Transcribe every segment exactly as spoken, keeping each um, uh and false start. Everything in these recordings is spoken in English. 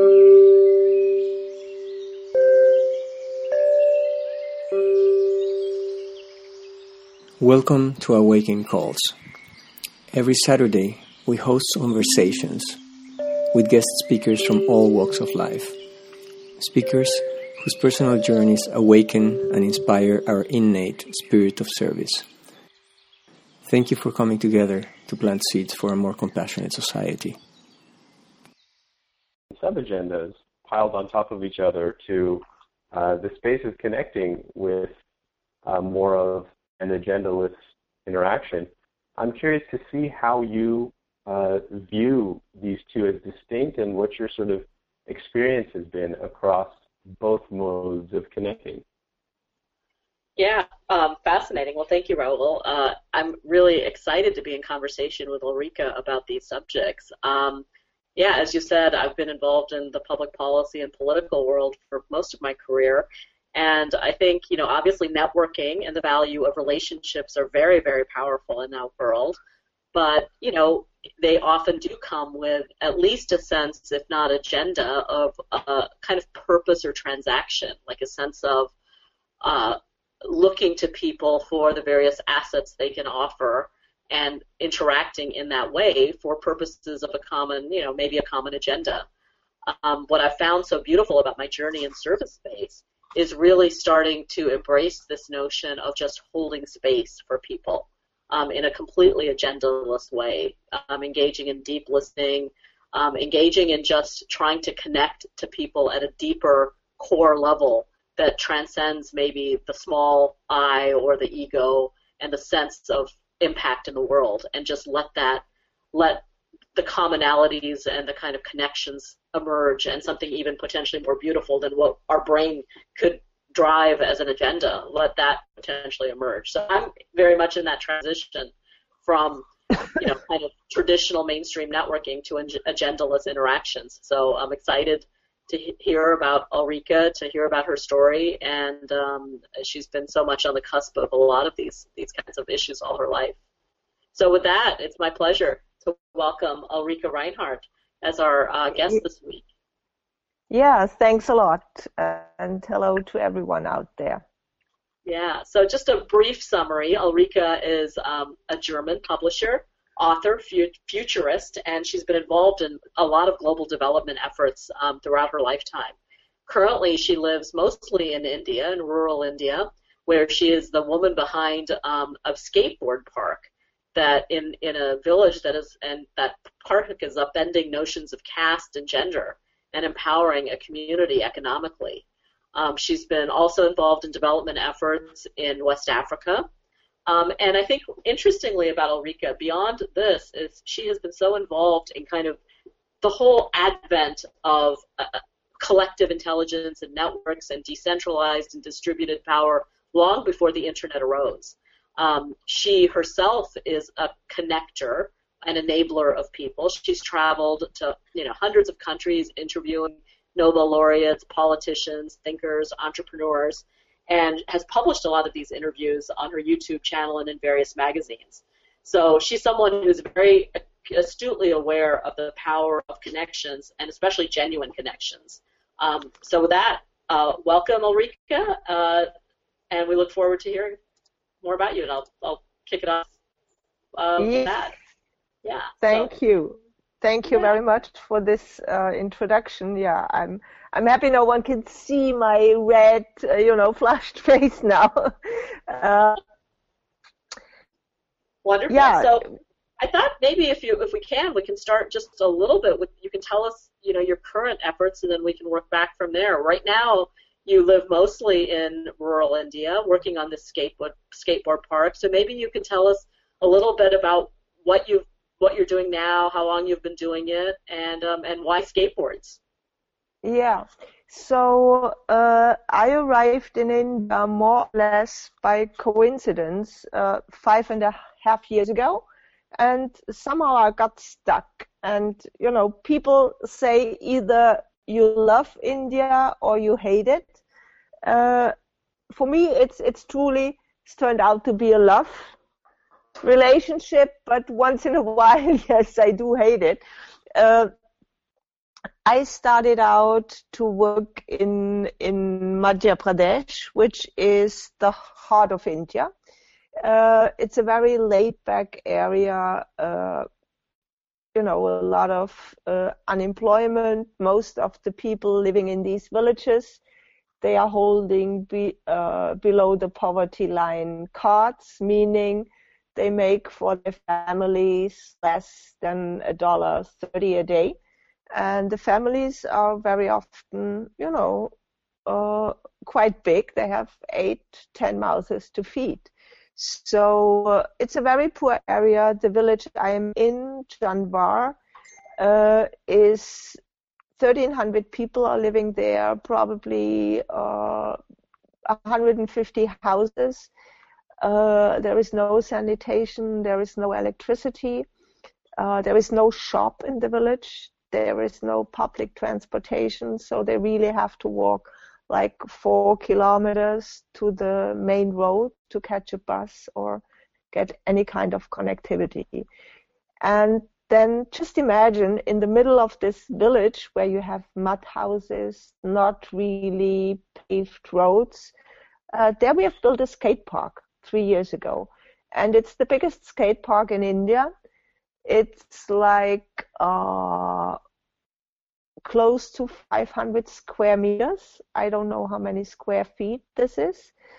Welcome to Awaken Calls. Every Saturday, we host conversations with guest speakers from all walks of life. Speakers whose personal journeys awaken and inspire our innate spirit of service. Thank you for coming together to plant seeds for a more compassionate society. Sub-agendas piled on top of each other to uh, the space is connecting with uh, more of an agendaless interaction. I'm curious to see how you uh, view these two as distinct and what your sort of experience has been across both modes of connecting. Yeah, um, fascinating. Well, thank you, Raul. Uh, I'm really excited to be in conversation with Ulrike about these subjects. Um, yeah, as you said, I've been involved in the public policy and political world for most of my career. And I think, you know, obviously networking and the value of relationships are very, very powerful in that world. But, you know, they often do come with at least a sense, if not agenda, of a kind of purpose or transaction, like a sense of uh, looking to people for the various assets they can offer and interacting in that way for purposes of a common, you know, maybe a common agenda. Um, what I found so beautiful about my journey in service space is really starting to embrace this notion of just holding space for people um, in a completely agendaless way, um, engaging in deep listening, um, engaging in just trying to connect to people at a deeper core level that transcends maybe the small I or the ego and the sense of impact in the world, and just let that, let the commonalities and the kind of connections emerge, and something even potentially more beautiful than what our brain could drive as an agenda, let that potentially emerge. So I'm very much in that transition from, you know, kind of traditional mainstream networking to agendaless interactions. So I'm excited to hear about Ulrike, to hear about her story, and um, she's been so much on the cusp of a lot of these these kinds of issues all her life. So with that, it's my pleasure to welcome Ulrike Reinhardt as our uh, guest this week. Yeah, thanks a lot, uh, and hello to everyone out there. Yeah, so just a brief summary. Ulrike is um, a German publisher, author, futurist, and she's been involved in a lot of global development efforts um, throughout her lifetime. Currently, she lives mostly in India, in rural India, where she is the woman behind um, a skateboard park that in, in a village that is, and that park is upending notions of caste and gender and empowering a community economically. Um, she's been also involved in development efforts in West Africa. Um, and I think interestingly about Ulrike, beyond this, is she has been so involved in kind of the whole advent of uh, collective intelligence and networks and decentralized and distributed power long before the internet arose. Um, she herself is a connector, an enabler of people. She's traveled to, you know, hundreds of countries interviewing Nobel laureates, politicians, thinkers, entrepreneurs, and has published a lot of these interviews on her YouTube channel and in various magazines. So she's someone who's very astutely aware of the power of connections, and especially genuine connections. Um, so with that, uh, welcome, Ulrike, uh, and we look forward to hearing more about you, and I'll, I'll kick it off uh, yeah. with that. Yeah. Thank so. you. Thank you yeah. very much for this uh, introduction. Yeah, I'm I'm happy no one can see my red, uh, you know, flushed face now. uh, Wonderful. Yeah. So I thought maybe if you if we can, we can start just a little bit with, you can tell us, you know, your current efforts, and then we can work back from there. Right now, you live mostly in rural India, working on this skateboard skateboard park. So maybe you can tell us a little bit about what you've what you're doing now, how long you've been doing it, and um, and why skateboards. Yeah, so uh, I arrived in India more or less by coincidence uh, five and a half years ago, and somehow I got stuck. And, you know, people say either you love India or you hate it. Uh, for me, it's it's truly it's turned out to be a love relationship, but once in a while, yes, I do hate it. Uh, I started out to work in in Madhya Pradesh, which is the heart of India. Uh, it's a very laid-back area. Uh, you know, a lot of uh, unemployment. Most of the people living in these villages, they are holding be, uh, below the poverty line cards, meaning they make for their families less than a dollar thirty a day. And the families are very often, you know, uh, quite big. They have eight, ten mouths to feed. So uh, it's a very poor area. The village I am in, Janvar, uh, is thirteen hundred people are living there, probably uh, one hundred fifty houses. Uh, there is no sanitation, there is no electricity, uh, there is no shop in the village, there is no public transportation, so they really have to walk like four kilometers to the main road to catch a bus or get any kind of connectivity. And then just imagine in the middle of this village where you have mud houses, not really paved roads, uh, there we have built a skate park three years ago. And it's the biggest skate park in India. It's like uh, close to five hundred square meters. I don't know how many square feet this is.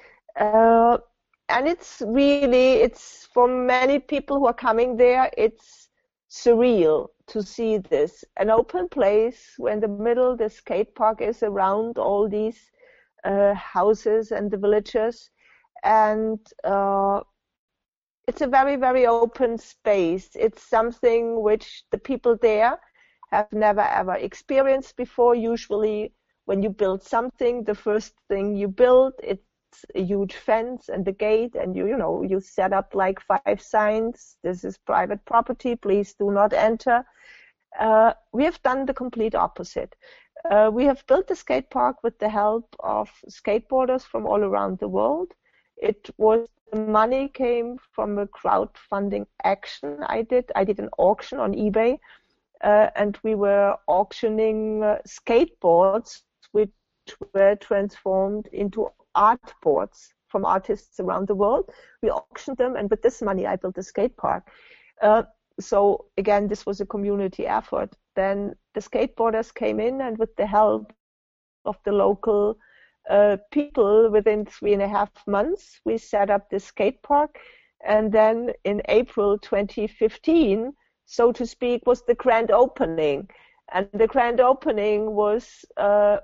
Uh, and it's really, it's for many people who are coming there, it's surreal to see this. An open place where in the middle the skate park is around all these uh, houses and the villages. And uh, it's a very, very open space. It's something which the people there have never ever experienced before. Usually when you build something, the first thing you build, it's a huge fence and the gate, and you, you know, you set up like five signs. This is private property, please do not enter. Uh, we have done the complete opposite. Uh, we have built the skate park with the help of skateboarders from all around the world. It was, the money came from a crowdfunding action I did. I did an auction on eBay, uh, and we were auctioning uh, skateboards which were transformed into art boards from artists around the world. We auctioned them, and with this money I built a skate park. Uh, so again, this was a community effort. Then the skateboarders came in, and with the help of the local Uh, people, within three and a half months, we set up this skate park. And then in April twenty fifteen, so to speak, was the grand opening. And the grand opening was uh,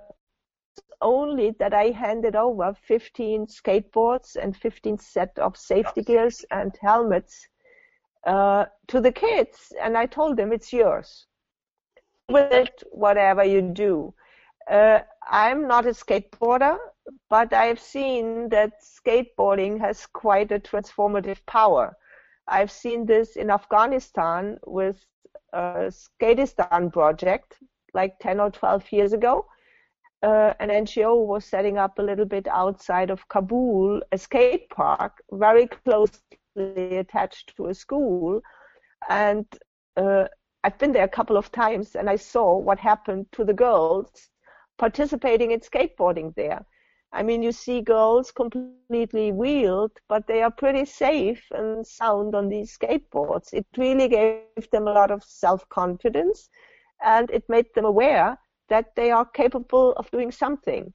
only that I handed over fifteen skateboards and fifteen set of safety gears and helmets uh, to the kids. And I told them, it's yours. With it, whatever you do. Uh, I'm not a skateboarder, but I've seen that skateboarding has quite a transformative power. I've seen this in Afghanistan with a Skateistan project like ten or twelve years ago. Uh, an N G O was setting up a little bit outside of Kabul a skate park very closely attached to a school. And uh, I've been there a couple of times, and I saw what happened to the girls participating in skateboarding there. I mean, you see girls completely wheeled, but they are pretty safe and sound on these skateboards. It really gave them a lot of self-confidence, and it made them aware that they are capable of doing something.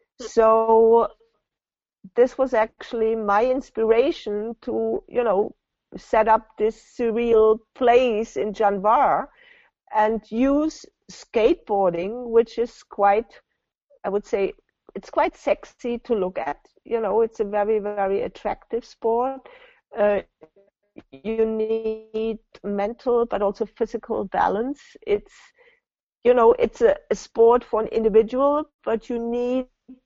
So this was actually my inspiration to, you know, set up this surreal place in Janvar and use skateboarding, which is quite, I would say, it's quite sexy to look at. You know, it's a very, very attractive sport. Uh, you need mental but also physical balance. It's, you know, it's a, a sport for an individual, but you need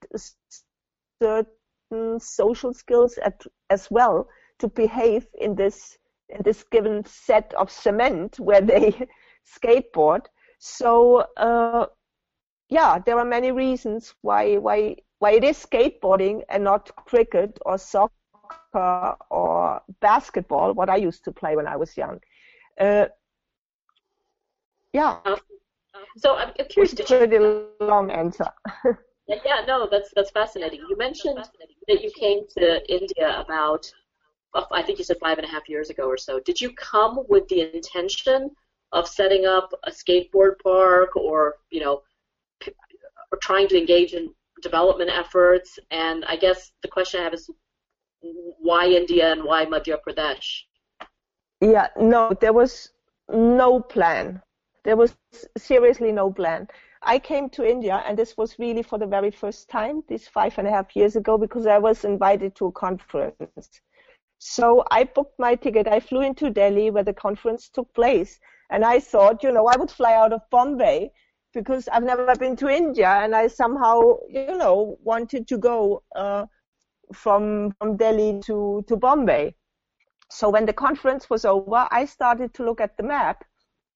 certain social skills at, as well to behave in this in this given set of cement where they skateboard. So uh, yeah, there are many reasons why why why it is skateboarding and not cricket or soccer or basketball, what I used to play when I was young. Uh, yeah. So I'm, I'm curious. It's a pretty you, long answer. yeah, yeah, no, that's that's fascinating. You mentioned that you came to India about, I think you said five and a half years ago or so. Did you come with the intention of setting up a skateboard park, or you know, p- or trying to engage in development efforts? And I guess the question I have is, why India and why Madhya Pradesh? Yeah, no, there was no plan. There was seriously no plan. I came to India, and this was really for the very first time, this five and a half years ago, because I was invited to a conference. So I booked my ticket. I flew into Delhi where the conference took place. And I thought, you know, I would fly out of Bombay because I've never been to India, and I somehow, you know, wanted to go uh, from from Delhi to, to Bombay. So when the conference was over, I started to look at the map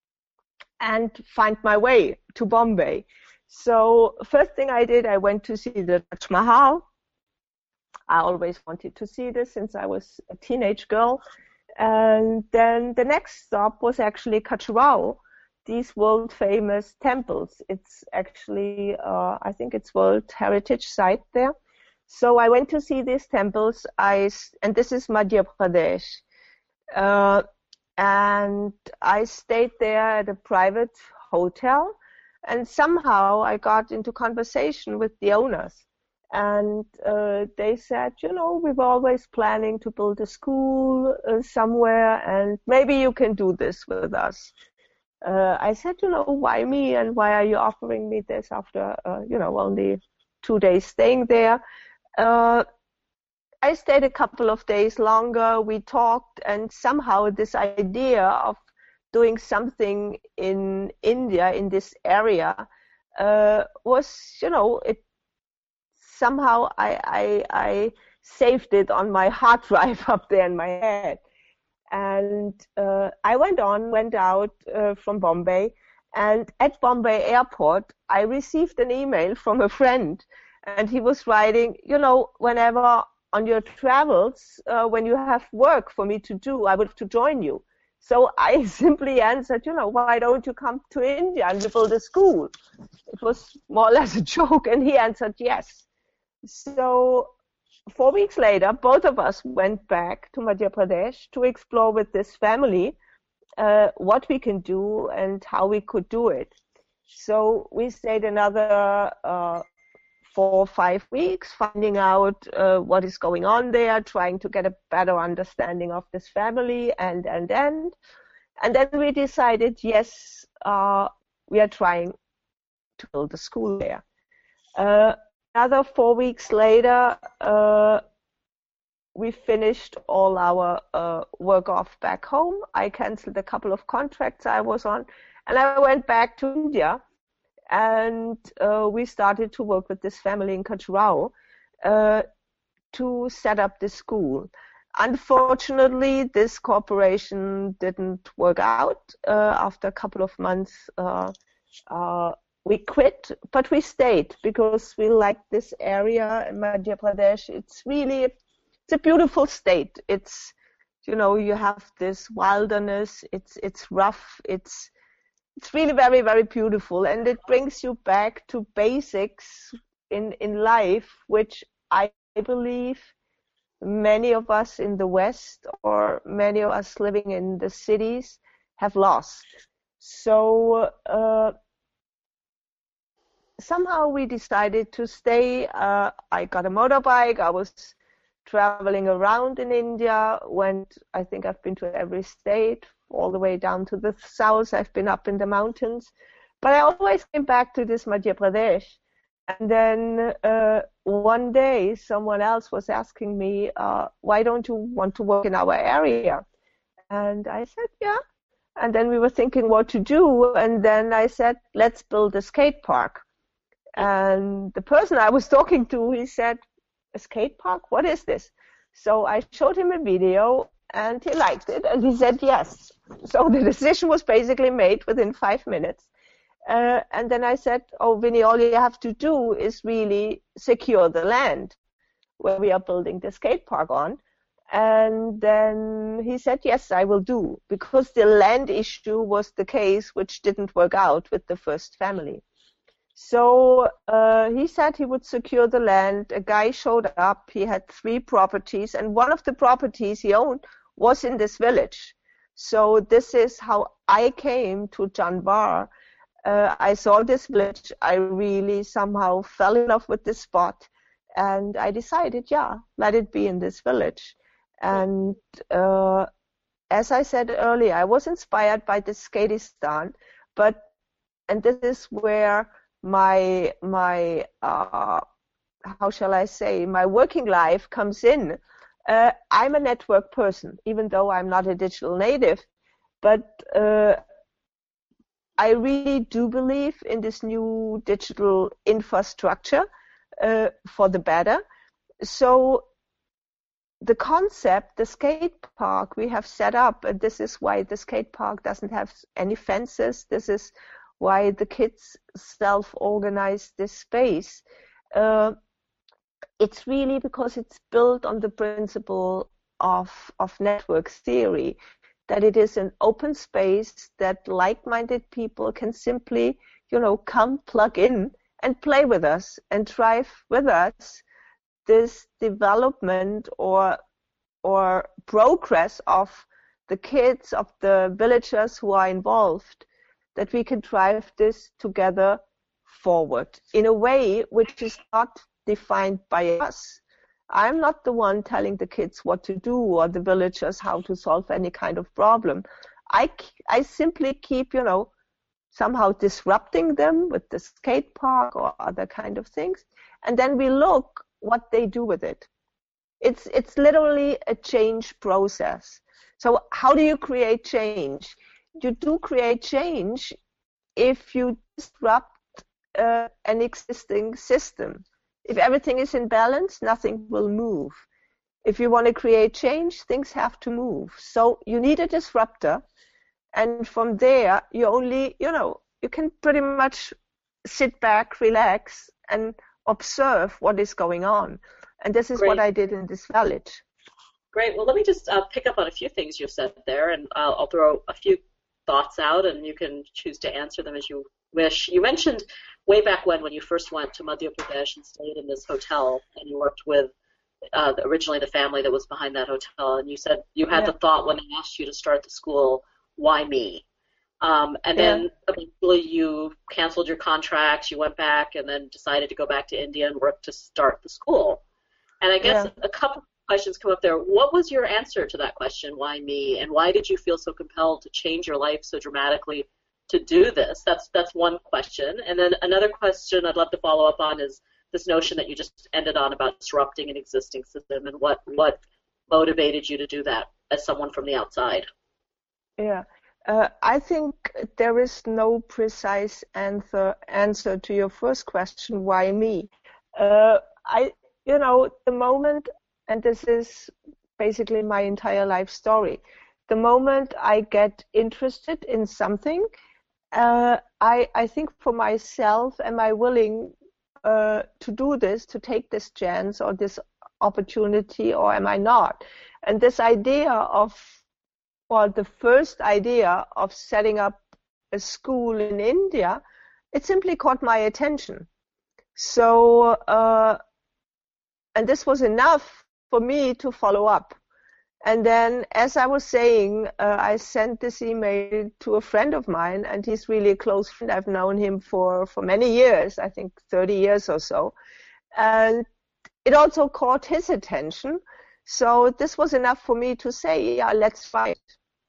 and find my way to Bombay. So first thing I did, I went to see the Taj Mahal. I always wanted to see this since I was a teenage girl. And then the next stop was actually Khajuraho, these world famous temples. It's actually, uh, I think it's World Heritage Site there. So I went to see these temples, I, and this is Madhya Pradesh. Uh, and I stayed there at a private hotel, and somehow I got into conversation with the owners. And uh, they said, you know, we were always planning to build a school uh, somewhere, and maybe you can do this with us. Uh, I said, you know, why me, and why are you offering me this after, uh, you know, only two days staying there? Uh, I stayed a couple of days longer. We talked, and somehow this idea of doing something in India, in this area, uh, was, you know, it somehow I, I, I saved it on my hard drive up there in my head. And uh, I went on, went out uh, from Bombay, and at Bombay Airport, I received an email from a friend, and he was writing, you know, whenever on your travels, uh, when you have work for me to do, I would have to join you. So I simply answered, you know, why don't you come to India and we build a school? It was more or less a joke, and he answered yes. So four weeks later, both of us went back to Madhya Pradesh to explore with this family uh, what we can do and how we could do it. So we stayed another uh, four or five weeks, finding out uh, what is going on there, trying to get a better understanding of this family, and, and, and. And then we decided, yes, uh, we are trying to build a school there. Uh, another four weeks later, uh, we finished all our uh, work off back home. I canceled a couple of contracts I was on, and I went back to India. And uh, we started to work with this family in Khajuraho uh, to set up this school. Unfortunately, this cooperation didn't work out. Uh, after a couple of months, uh, uh, we quit, but we stayed because we liked this area in Madhya Pradesh. It's really, it's a beautiful state. It's, you know, you have this wilderness. It's it's rough. It's It's really very, very beautiful, and it brings you back to basics in, in life, which I believe many of us in the West or many of us living in the cities have lost. So uh, somehow we decided to stay. Uh, I got a motorbike. I was traveling around in India, went, I think I've been to every state, all the way down to the south. I've been up in the mountains, but I always came back to this Madhya Pradesh. And then uh, one day someone else was asking me, uh, why don't you want to work in our area? And I said, yeah. And then we were thinking what to do. And then I said, let's build a skate park. And the person I was talking to, he said, a skate park? What is this? So I showed him a video, and he liked it, and he said yes. So the decision was basically made within five minutes. Uh, and then I said, oh, Vinny, all you have to do is really secure the land where we are building the skate park on. And then he said, yes, I will do, because the land issue was the case which didn't work out with the first family. So uh, he said he would secure the land. A guy showed up. He had three properties, and one of the properties he owned was in this village. So this is how I came to Janvar. Uh, I saw this village. I really somehow fell in love with this spot, and I decided, yeah, let it be in this village. And uh, as I said earlier, I was inspired by the Skatistan, but and this is where my my uh, how shall I say my working life comes in. Uh, I'm a network person, even though I'm not a digital native, but uh, I really do believe in this new digital infrastructure uh, for the better. So the concept, the skate park we have set up, and this is why the skate park doesn't have any fences. This is why the kids self-organize this space. Uh, it's really because it's built on the principle of, of network theory, that it is an open space that like-minded people can simply, you know, come plug in and play with us and drive with us this development or or progress of the kids, of the villagers who are involved, that we can drive this together forward in a way which is not defined by us. I'm not the one telling the kids what to do or the villagers how to solve any kind of problem. I, I simply keep, you know, somehow disrupting them with the skate park or other kind of things, and then we look what they do with it. It's it's literally a change process. So how do you create change? You do create change if you disrupt uh, an existing system. If everything is in balance, nothing will move. If you want to create change, things have to move. So you need a disruptor, and from there you only, you know, you can pretty much sit back, relax, and observe what is going on. And this is Great. What I did in this village. Great. Well, let me just uh, pick up on a few things you've said there, and I'll, I'll throw a few thoughts out, and you can choose to answer them as you wish. You mentioned way back when, when you first went to Madhya Pradesh and stayed in this hotel, and you worked with uh, originally the family that was behind that hotel, and you said you had yeah. the thought when they asked you to start the school, why me? Um, and yeah. then eventually you canceled your contracts, you went back, and then decided to go back to India and work to start the school. And I guess yeah. a couple of questions come up there. What was your answer to that question, why me? And why did you feel so compelled to change your life so dramatically to do this? That's that's one question. And then another question I'd love to follow up on is this notion that you just ended on about disrupting an existing system, and what, what motivated you to do that as someone from the outside. Yeah. Uh, I think there is no precise answer answer to your first question, why me? Uh, I, you know, the moment, and this is basically my entire life story, the moment I get interested in something, uh, I, I think for myself, am I willing uh, to do this, to take this chance or this opportunity, or am I not? And this idea of Well, the first idea of setting up a school in India, it simply caught my attention. So, uh, and this was enough for me to follow up. And then, as I was saying, uh, I sent this email to a friend of mine, and he's really a close friend. I've known him for, for many years, I think thirty years or so. And it also caught his attention. So this was enough for me to say, yeah, let's fight.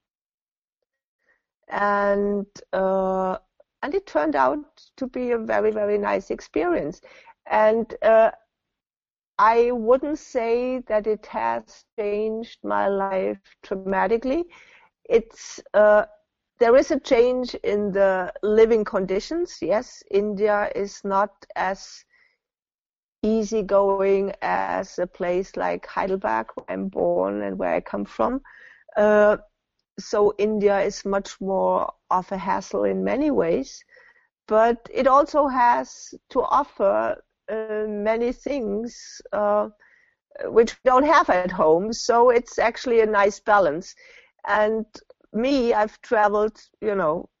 And uh, and it turned out to be a very, very nice experience. And uh, I wouldn't say that it has changed my life dramatically. It's uh, there is a change in the living conditions. Yes, India is not as easygoing as a place like Heidelberg, where I'm born and where I come from. Uh, So India is much more of a hassle in many ways, but it also has to offer uh, many things uh, which we don't have at home. So it's actually a nice balance. And me, I've traveled, you know,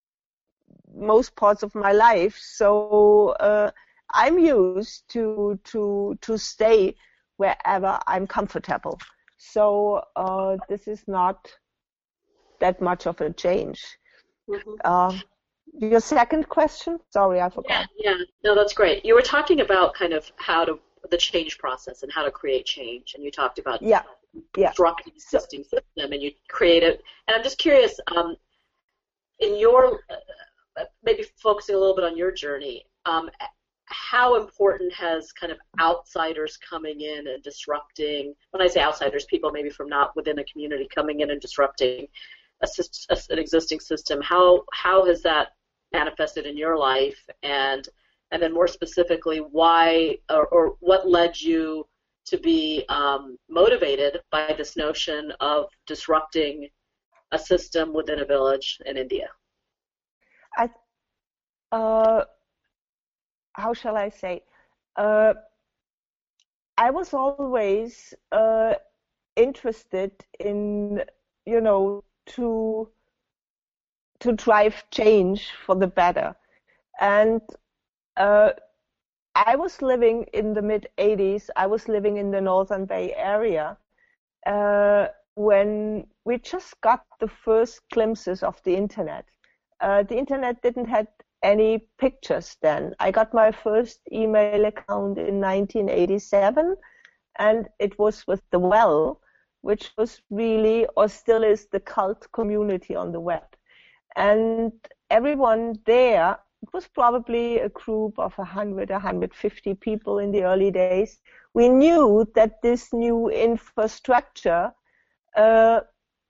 most parts of my life, so uh, I'm used to to to stay wherever I'm comfortable. So uh, this is not that much of a change. Mm-hmm. Uh, your second question? Sorry, I forgot. Yeah, yeah, no, that's great. You were talking about kind of how to the change process and how to create change, and you talked about yeah, yeah. constructing the existing so, system, and you create it. And I'm just curious, um, in your uh, maybe focusing a little bit on your journey, um, how important has kind of outsiders coming in and disrupting, when I say outsiders, people maybe from not within a community coming in and disrupting a, a, an existing system, how how has that manifested in your life, and and then more specifically, why or, or what led you to be um, motivated by this notion of disrupting a system within a village in India? I, uh, how shall I say? Uh, I was always uh, interested in, you know, to to drive change for the better, and uh, I was living in the mid eighties. I was living in the Northern Bay area uh, when we just got the first glimpses of the internet. Uh, the internet didn't have any pictures then. I got my first email account in nineteen eighty-seven, and it was with The Well, which was really, or still is, the cult community on the web. And everyone there, it was probably a group of one hundred, one hundred fifty people in the early days. We knew that this new infrastructure uh,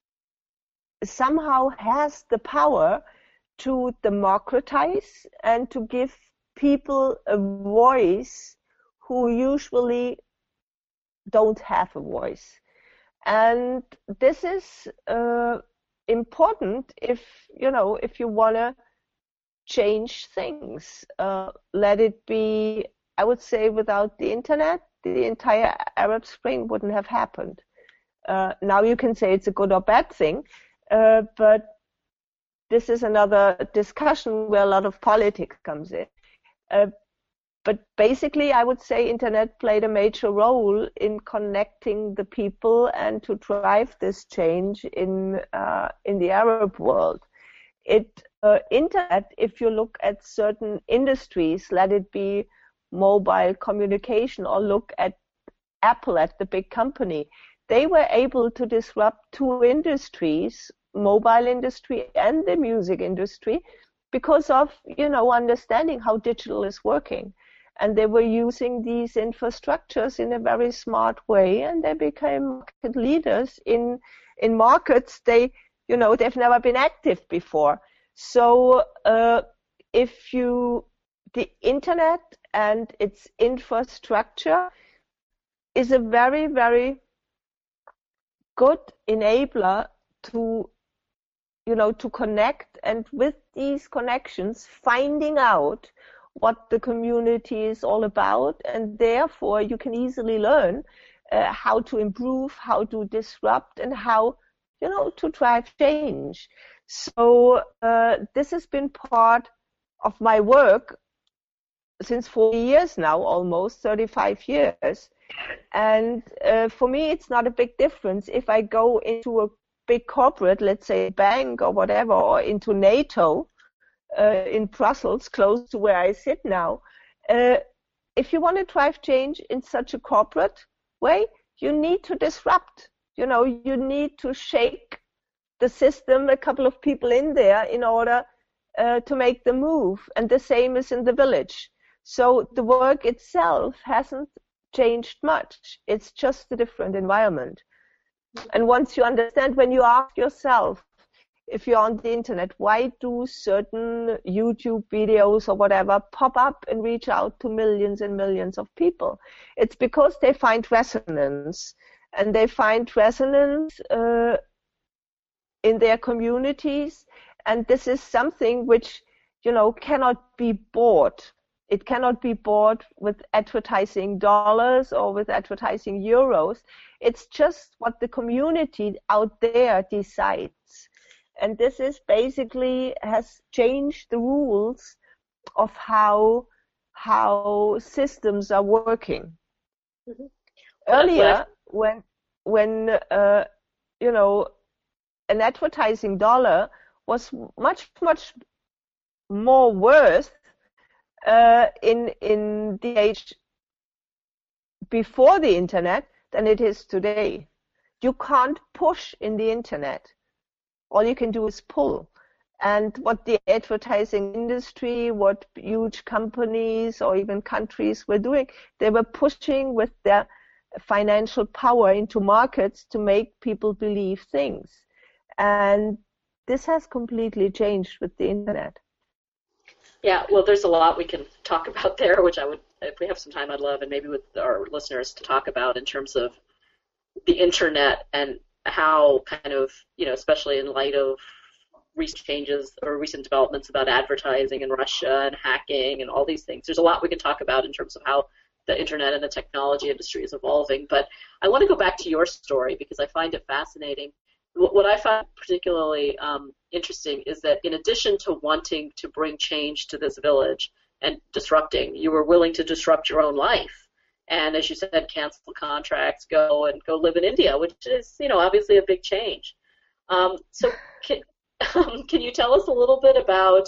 somehow has the power to democratize and to give people a voice who usually don't have a voice. And this is uh, important if, you know, if you want to change things. Uh, let it be, I would say, without the internet, the entire Arab Spring wouldn't have happened. Uh, now you can say it's a good or bad thing, uh, but this is another discussion where a lot of politics comes in. Uh, but basically, I would say internet played a major role in connecting the people and to drive this change in uh, in the Arab world. It uh, internet, if you look at certain industries, let it be mobile communication or look at Apple, at the big company, they were able to disrupt two industries, mobile industry and the music industry, because of, you know, understanding how digital is working. And they were using these infrastructures in a very smart way, and they became market leaders in in markets they, you know, they've never been active before. So uh, if you, the internet and its infrastructure is a very, very good enabler to, you know, to connect, and with these connections, finding out what the community is all about, and therefore you can easily learn uh, how to improve, how to disrupt, and how, you know, to drive change. So uh, this has been part of my work since forty years now, almost thirty-five years. And uh, for me, it's not a big difference if I go into a big corporate, let's say a bank or whatever, or into NATO uh, in Brussels, close to where I sit now. Uh, if you want to drive change in such a corporate way, you need to disrupt. You know, you need to shake the system, a couple of people in there, in order uh, to make the move. And the same is in the village. So the work itself hasn't changed much. It's just a different environment. And once you understand, when you ask yourself, if you're on the internet, why do certain YouTube videos or whatever pop up and reach out to millions and millions of people? It's because they find resonance, and they find resonance uh, in their communities. And this is something which, you know, cannot be bought. it cannot be bought with advertising dollars or with advertising euros. It's just what the community out there decides. And this is basically has changed the rules of how how systems are working. Mm-hmm. Earlier, when when uh, you know, an advertising dollar was much much more worth uh, in in the age before the internet than it is today. You can't push in the internet. All you can do is pull. And what the advertising industry, what huge companies or even countries were doing, they were pushing with their financial power into markets to make people believe things. And this has completely changed with the internet. Yeah, well, there's a lot we can talk about there, which I would, if we have some time, I'd love, and maybe with our listeners to talk about in terms of the internet and how kind of, you know, especially in light of recent changes or recent developments about advertising in Russia and hacking and all these things. There's a lot we can talk about in terms of how the internet and the technology industry is evolving. But I want to go back to your story because I find it fascinating. What I find particularly um, interesting is that in addition to wanting to bring change to this village and disrupting, you were willing to disrupt your own life. And as you said, cancel contracts, go and go live in India, which is, you know, obviously a big change. Um, so can, um, can you tell us a little bit about,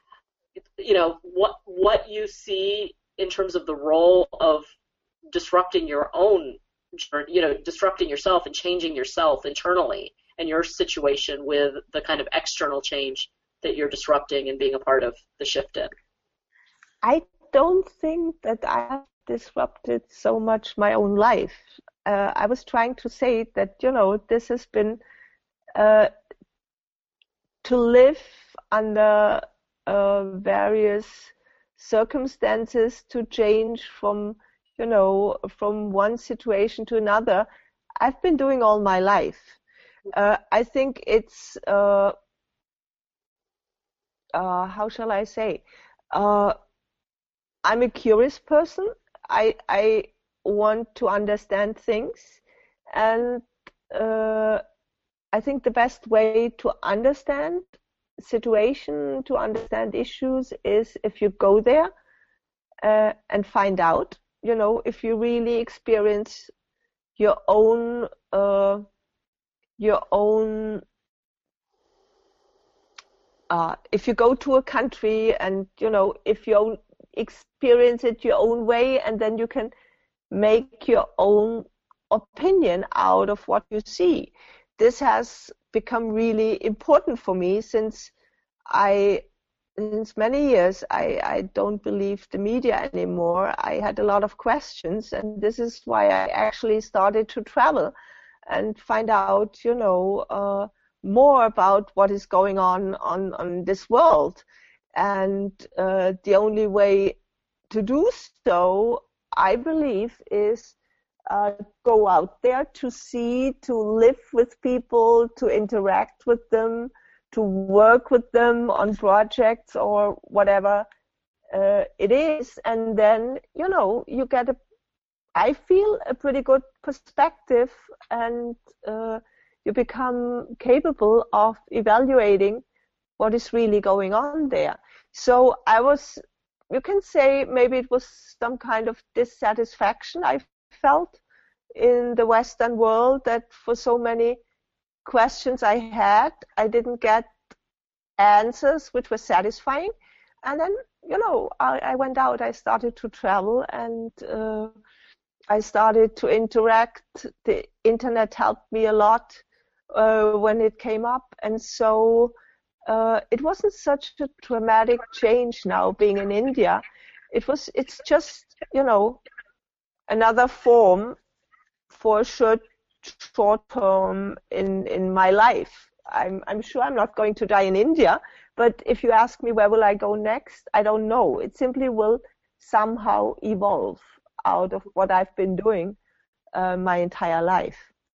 you know, what what you see in terms of the role of disrupting your own, you know, disrupting yourself and changing yourself internally and your situation with the kind of external change that you're disrupting and being a part of the shift in? I don't think that I have disrupted so much my own life. Uh, I was trying to say that, you know, this has been uh, to live under uh, various circumstances, to change from, you know, from one situation to another. I've been doing all my life. Uh, I think it's, uh, uh, how shall I say, uh, I'm a curious person. I, I want to understand things, and uh, I think the best way to understand situation, to understand issues, is if you go there uh, and find out. You know, if you really experience your own uh, your own. Uh, if you go to a country and, you know, if you experience it your own way, and then you can make your own opinion out of what you see. This has become really important for me since I, since many years, I, I don't believe the media anymore. I had a lot of questions, and this is why I actually started to travel and find out, you know, uh, more about what is going on on, on this world. And uh, the only way to do so, I believe, is uh, go out there to see, to live with people, to interact with them, to work with them on projects or whatever uh, it is. And then, you know, you get a, I feel, a pretty good perspective, and uh, you become capable of evaluating what is really going on there. So I was, you can say maybe it was some kind of dissatisfaction I felt in the Western world, that for so many questions I had, I didn't get answers which were satisfying. And then, you know, I, I went out, I started to travel, and uh, I started to interact. The internet helped me a lot uh, when it came up. And so uh, it wasn't such a dramatic change now being in India. It was, it's just, you know, another form for short, short term in, in my life. I'm, I'm sure I'm not going to die in India, but if you ask me where will I go next, I don't know. It simply will somehow evolve out of what I've been doing uh, my entire life.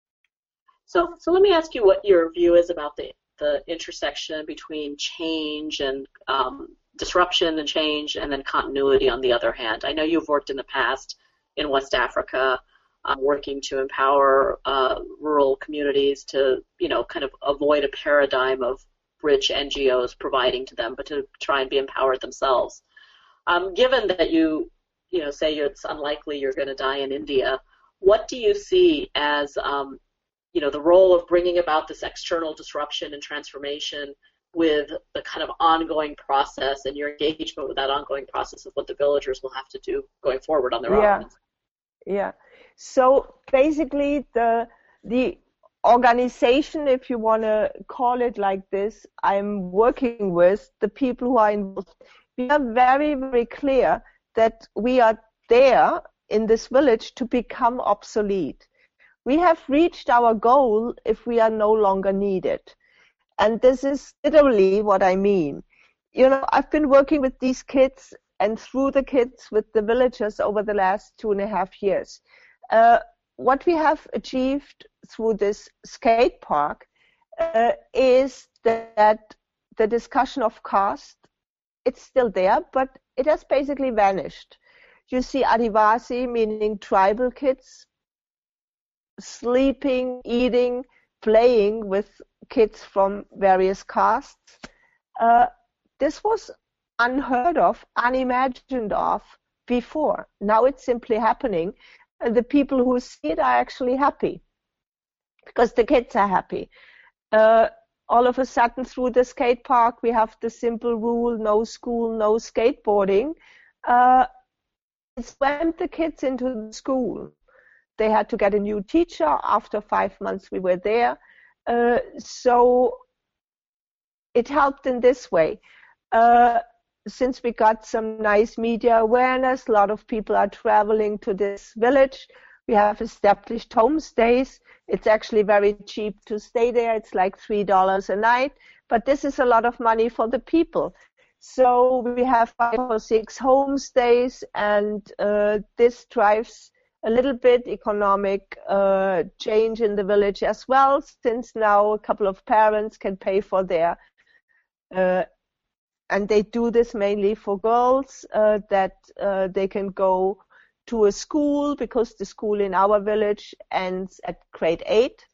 So, so let me ask you what your view is about the, the intersection between change and um, disruption and change, and then continuity on the other hand. I know you've worked in the past in West Africa, um, working to empower uh, rural communities to, you know, kind of avoid a paradigm of rich N G Os providing to them, but to try and be empowered themselves. Um, given that you, you know, say it's unlikely you're going to die in India, what do you see as, um, you know, the role of bringing about this external disruption and transformation with the kind of ongoing process and your engagement with that ongoing process of what the villagers will have to do going forward on their yeah. own? Yeah. So basically the the organization, if you want to call it like this, I'm working with, the people who are involved, we are very, very clear that we are there in this village to become obsolete. We have reached our goal if we are no longer needed. And this is literally what I mean. You know, I've been working with these kids and through the kids with the villagers over the last two and a half years. Uh, what we have achieved through this skate park uh, is that the discussion of caste, it's still there, but it has basically vanished. You see Adivasi, meaning tribal kids, sleeping, eating, playing with kids from various castes. Uh, this was unheard of, unimagined of before. Now it's simply happening, and the people who see it are actually happy because the kids are happy. Uh, all of a sudden, through the skate park, we have the simple rule: no school, no skateboarding. Uh, it slammed the kids into the school. They had to get a new teacher. After five months, we were there. Uh, so it helped in this way. Uh, since we got some nice media awareness, a lot of people are traveling to this village. We have established homestays. It's actually very cheap to stay there. It's like three dollars a night, but this is a lot of money for the people. So we have five or six homestays, and uh, this drives a little bit economic uh, change in the village as well, since now a couple of parents can pay for their, uh, and they do this mainly for girls, uh, that uh, they can go to a school, because the school in our village ends at grade eight.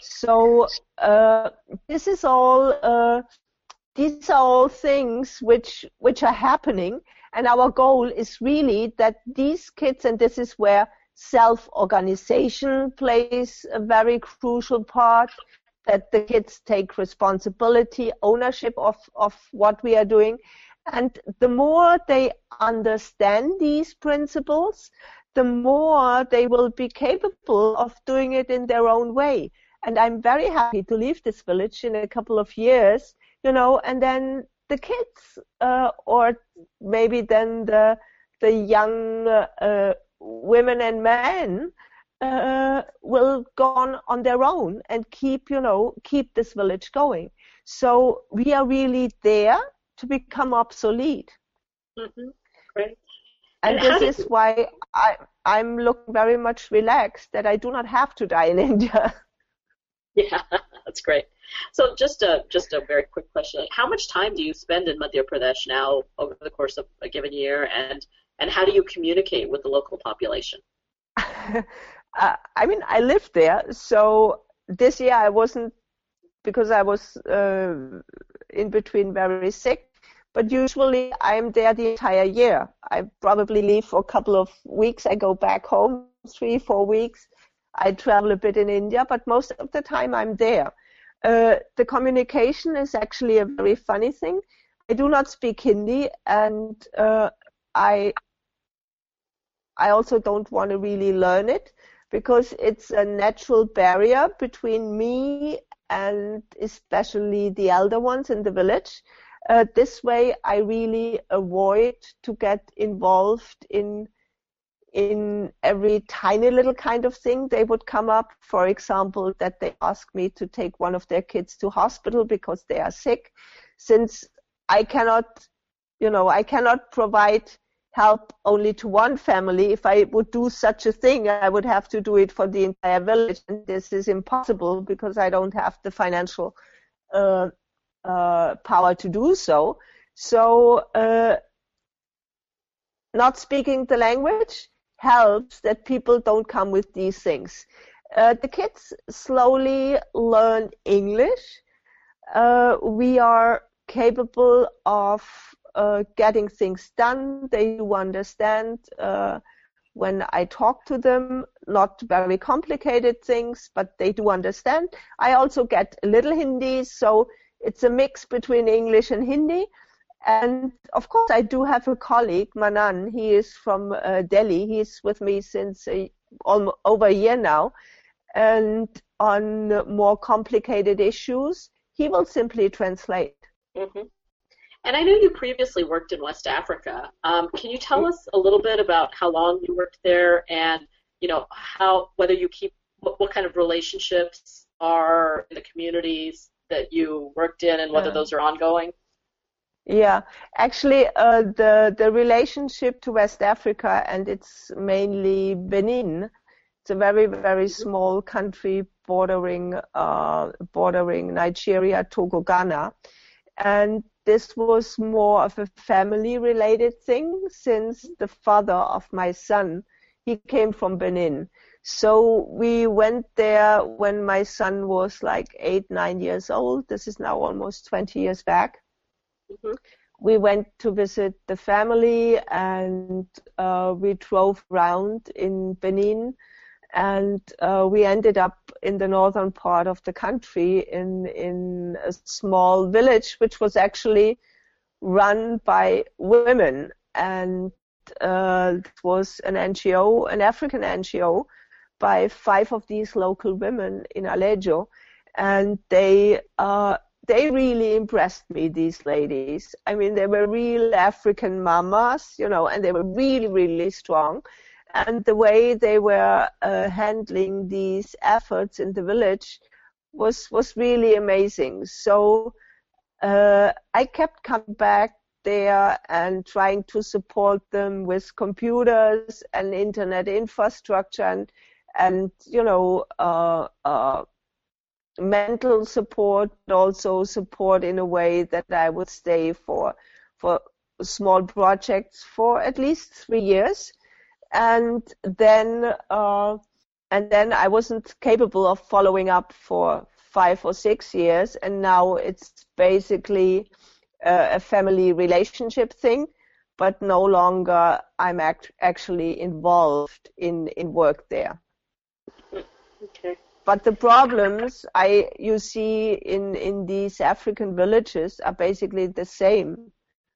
So uh, this is all, uh, these are all things which which are happening, and our goal is really that these kids, and this is where self-organization plays a very crucial part, that the kids take responsibility, ownership of, of what we are doing. And the more they understand these principles, the more they will be capable of doing it in their own way. And I'm very happy to leave this village in a couple of years, you know, and then the kids, uh, or maybe then the, the young uh, women and men uh, will go on on their own and keep, you know, keep this village going. So we are really there to become obsolete. Mm-hmm. Great. And, and this is why I, I'm looking very much relaxed that I do not have to die in India. Yeah, that's great. So just a, just a very quick question. How much time do you spend in Madhya Pradesh now over the course of a given year, and, and how do you communicate with the local population? uh, I mean, I lived there, so this year I wasn't, because I was uh, in between very sick. But usually I'm there the entire year. I probably leave for a couple of weeks. I go back home three, four weeks. I travel a bit in India, but most of the time I'm there. Uh, the communication is actually a very funny thing. I do not speak Hindi, and uh, I I also don't want to really learn it, because it's a natural barrier between me and especially the elder ones in the village. Uh, this way, I really avoid to get involved in in every tiny little kind of thing they would come up. For example, that they ask me to take one of their kids to hospital because they are sick. Since I cannot, you know, I cannot provide help only to one family. If I would do such a thing, I would have to do it for the entire village, and this is impossible because I don't have the financial uh, Uh, power to do so. So uh, not speaking the language helps that people don't come with these things. Uh, the kids slowly learn English. Uh, we are capable of uh, getting things done. They do understand uh, when I talk to them, not very complicated things, but they do understand. I also get a little Hindi, so it's a mix between English and Hindi. And of course, I do have a colleague, Manan. He is from uh, Delhi. He's with me since a, almost over a year now. And on more complicated issues, he will simply translate. Mm-hmm. And I know you previously worked in West Africa. Um, can you tell us a little bit about how long you worked there, and you know how whether you keep what, what kind of relationships are in the communities that you worked in, and whether yeah. those are ongoing? Yeah, actually, uh, the the relationship to West Africa, and it's mainly Benin. It's a very very small country bordering uh, bordering Nigeria, Togo, Ghana, and this was more of a family-related thing, since the father of my son, he came from Benin. So we went there when my son was like eight, nine years old. This is now almost twenty years back. Mm-hmm. We went to visit the family, and uh, we drove around in Benin, and uh, we ended up in the northern part of the country in in a small village which was actually run by women, and uh, it was an N G O, an African N G O, by five of these local women in Alejo, and they uh, they really impressed me, these ladies. I mean, they were real African mamas, you know, and they were really, really strong. And the way they were uh, handling these efforts in the village was was really amazing. So uh, I kept coming back there and trying to support them with computers and internet infrastructure and, and you know, uh, uh, mental support, but also support in a way that I would stay for for small projects for at least three years. And then, uh, and then I wasn't capable of following up for five or six years, and now it's basically uh, a family relationship thing, but no longer I'm act- actually involved in, in work there. Okay. But the problems I you see in, in these African villages are basically the same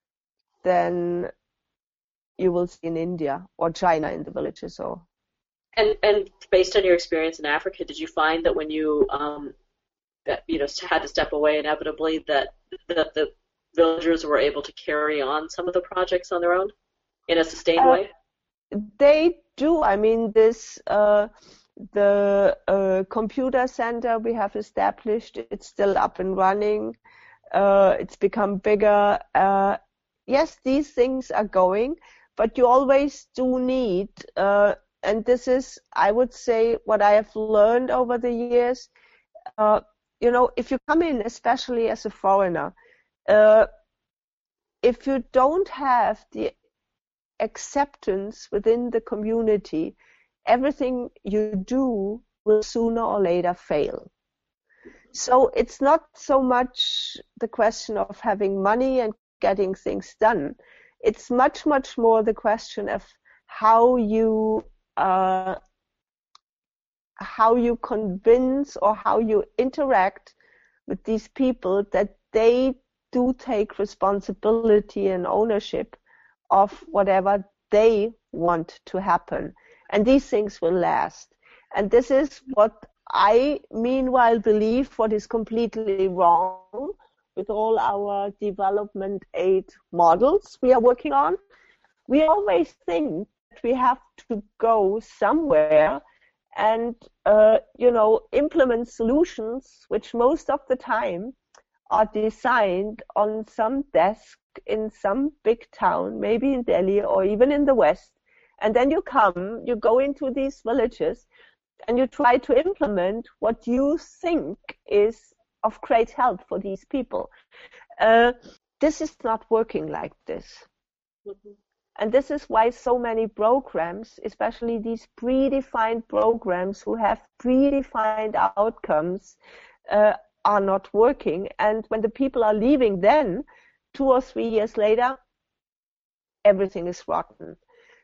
than you will see in India or China in the villages. Or and and based on your experience in Africa, did you find that when you um that you know had to step away inevitably, that that the villagers were able to carry on some of the projects on their own in a sustained uh, way? They do. I mean, this uh, the uh, computer center we have established, it's still up and running. Uh, it's become bigger. Uh, yes, these things are going. But you always do need, uh, and this is, I would say, what I have learned over the years. Uh, you know, if you come in, especially as a foreigner, uh, if you don't have the acceptance within the community, everything you do will sooner or later fail. So it's not so much the question of having money and getting things done. It's much, much more the question of how you uh, how you convince or how you interact with these people that they do take responsibility and ownership of whatever they want to happen. And these things will last. And this is what I, meanwhile, believe what is completely wrong with all our development aid models we are working on. We always think that we have to go somewhere and, uh, you know, implement solutions which most of the time are designed on some desk in some big town, maybe in Delhi or even in the West. And then you come, you go into these villages and you try to implement what you think is of great help for these people. Uh, this is not working like this. Mm-hmm. And this is why so many programs, especially these predefined programs who have predefined outcomes, uh, are not working. And when the people are leaving, then two or three years later, everything is rotten.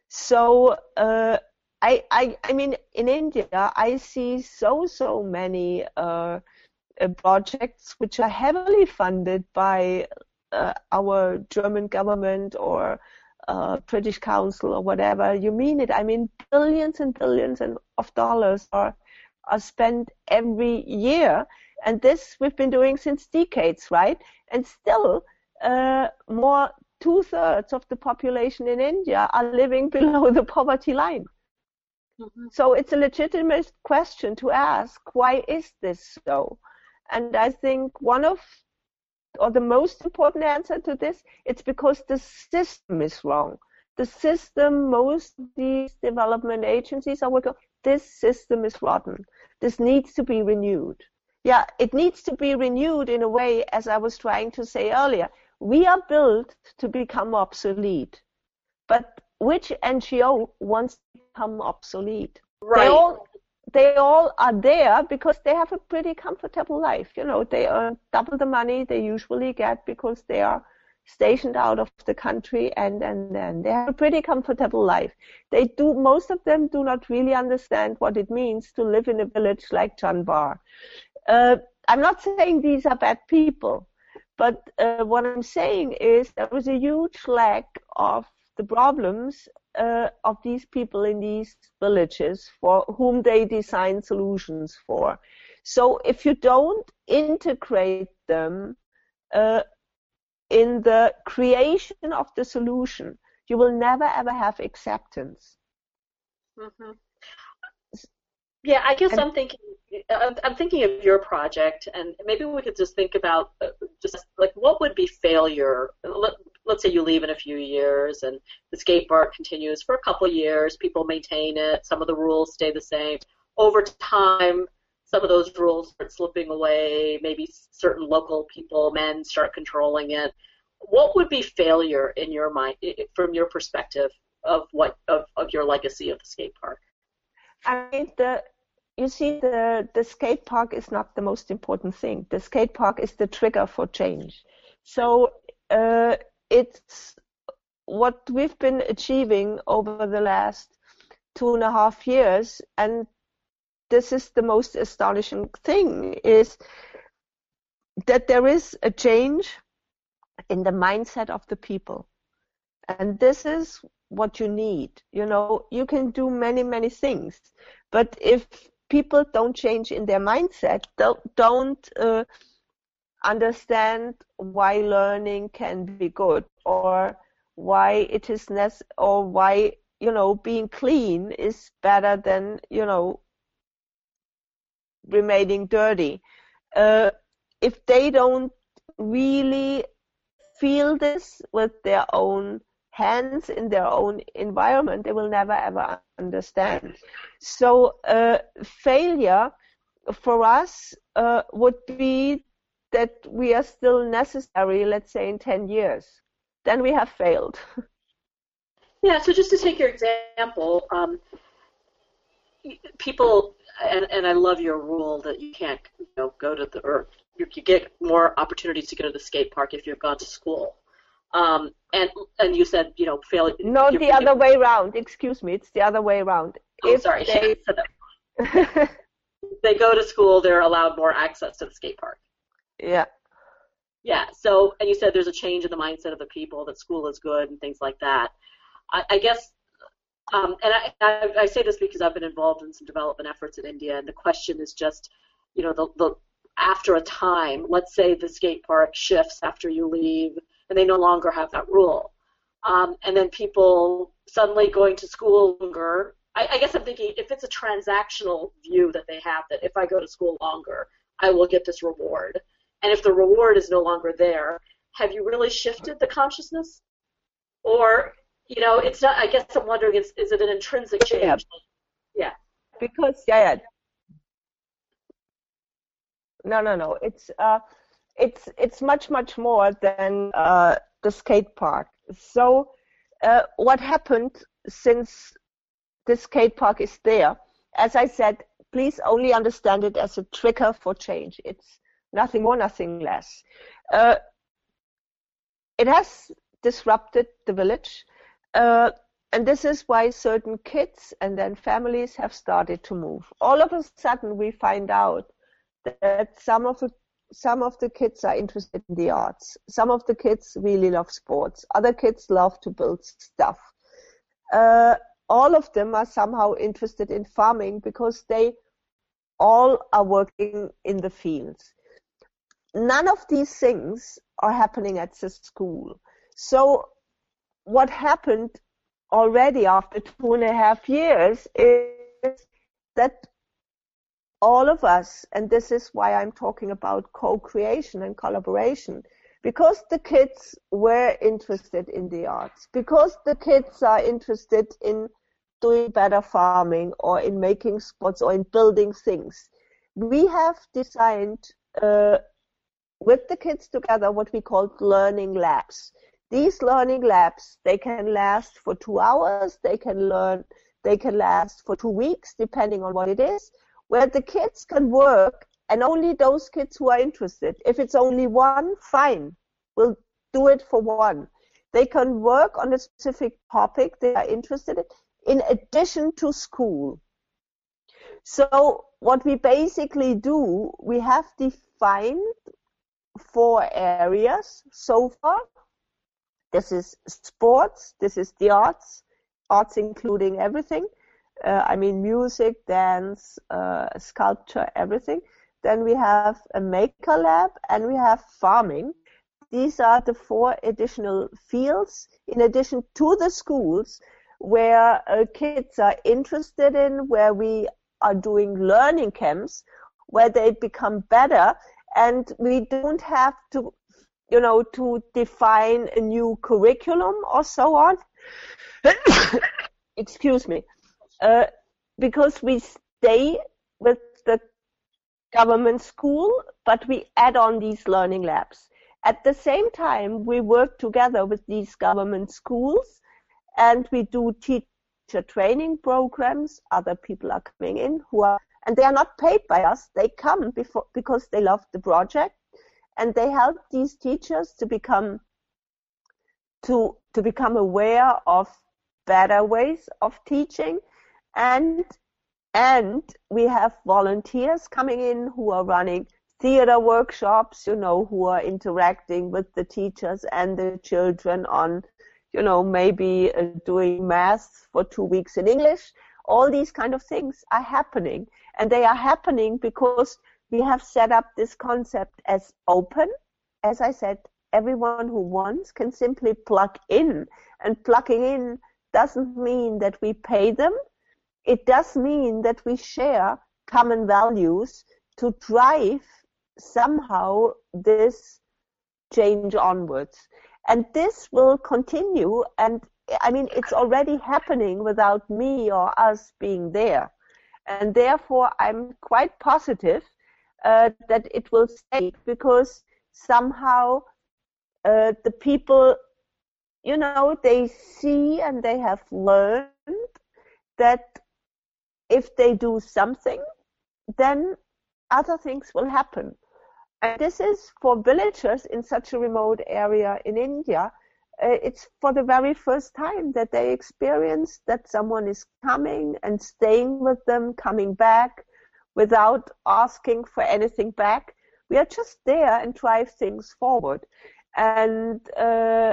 So uh, I, I, I mean, in India, I see so, so many uh, uh, projects which are heavily funded by uh, our German government or uh, British Council or whatever. You mean it? I mean, billions and billions of dollars are are spent every year, and this we've been doing since decades, right? And still, uh, more two-thirds of the population in India are living below the poverty line. Mm-hmm. So it's a legitimate question to ask, why is this so? And I think one of, or the most important answer to this, it's because the system is wrong. The system, most of these development agencies are working, this system is rotten. This needs to be renewed. Yeah, it needs to be renewed in a way, as I was trying to say earlier. We are built to become obsolete. But which N G O wants to become obsolete? Right. They all, they all are there because they have a pretty comfortable life. You know, they earn double the money they usually get because they are stationed out of the country, and and then they have a pretty comfortable life. They do, most of them do not really understand what it means to live in a village like Janbar. Uh, I'm not saying these are bad people, but uh, what I'm saying is there was a huge lack of the problems uh, of these people in these villages for whom they design solutions for. So if you don't integrate them uh, in the creation of the solution, you will never ever have acceptance. Mm-hmm. Yeah, I guess and, I'm thinking. I'm, I'm thinking of your project, and maybe we could just think about uh, just like what would be failure. Let, let's say you leave in a few years, and the skate park continues for a couple of years. People maintain it. Some of the rules stay the same. Over time, some of those rules start slipping away. Maybe certain local people, men, start controlling it. What would be failure in your mind, from your perspective, of what of, of your legacy of the skate park? I mean, the, you see, the, the skate park is not the most important thing. The skate park is the trigger for change. So uh, it's what we've been achieving over the last two and a half years, and this is the most astonishing thing, is that there is a change in the mindset of the people. And this is what you need. You know, you can do many, many things, but if people don't change in their mindset, don't, don't uh, understand why learning can be good, or why it is necessary, or why, you know, being clean is better than, you know, remaining dirty. Uh, if they don't really feel this with their own hands in their own environment, they will never ever understand. So uh, failure for us uh, would be that we are still necessary, let's say in ten years. Then we have failed. Yeah, so just to take your example, um, people, and, and I love your rule that you can't, you know, go to the, or you, you get more opportunities to go to the skate park if you've gone to school. Um, and and you said, you know, failure. No, the other way around. Excuse me, it's the other way around. Oh, if sorry. They, they go to school, they're allowed more access to the skate park. Yeah. Yeah. So, and you said there's a change in the mindset of the people, that school is good and things like that. I, I guess, um, and I, I I say this because I've been involved in some development efforts in India, and the question is just, you know, the the after a time, let's say the skate park shifts after you leave, and they no longer have that rule. Um, and then people suddenly going to school longer, I, I guess I'm thinking if it's a transactional view that they have, that if I go to school longer, I will get this reward. And if the reward is no longer there, have you really shifted the consciousness? Or, you know, it's not, I guess I'm wondering, is, is it an intrinsic change? Yeah. Yeah. Because, yeah, yeah. No, no, no. It's, uh, it's it's much much more than uh, the skate park. So uh, what happened since the skate park is there? As I said, please only understand it as a trigger for change. It's nothing more, nothing less. Uh, it has disrupted the village, uh, and this is why certain kids and then families have started to move. All of a sudden, we find out that some of the some of the kids are interested in the arts. Some of the kids really love sports. Other kids love to build stuff. Uh, all of them are somehow interested in farming because they all are working in the fields. None of these things are happening at the school. So what happened already after two and a half years is that all of us, and this is why I'm talking about co-creation and collaboration, because the kids were interested in the arts, because the kids are interested in doing better farming or in making sports or in building things, we have designed uh, with the kids together what we call learning labs. These learning labs, they can last for two hours, they can learn, they can last for two weeks, depending on what it is, where the kids can work, and only those kids who are interested. If it's only one, fine, we'll do it for one. They can work on a specific topic they are interested in, in addition to school. So what we basically do, we have defined four areas so far. This is sports, this is the arts, arts including everything. Uh, I mean music, dance, uh, sculpture, everything. Then we have a maker lab and we have farming. These are the four additional fields in addition to the schools where uh, kids are interested in, where we are doing learning camps, where they become better, and we don't have to, you know, to define a new curriculum or so on. Excuse me. Uh, because we stay with the government school, but we add on these learning labs. At the same time, we work together with these government schools, and we do teacher training programs. Other people are coming in who are, and they are not paid by us. They come before, because they love the project, and they help these teachers to become to to become aware of better ways of teaching. And and we have volunteers coming in who are running theater workshops, you know, who are interacting with the teachers and the children on, you know, maybe uh, doing math for two weeks in English. All these kind of things are happening. And they are happening because we have set up this concept as open. As I said, everyone who wants can simply plug in. And plugging in doesn't mean that we pay them. It does mean that we share common values to drive somehow this change onwards. And this will continue, and I mean, it's already happening without me or us being there. And therefore, I'm quite positive uh, that it will stay, because somehow uh, the people, you know, they see and they have learned that if they do something, then other things will happen. And this is for villagers in such a remote area in India. Uh, it's for the very first time that they experience that someone is coming and staying with them, coming back without asking for anything back. We are just there and drive things forward. And uh,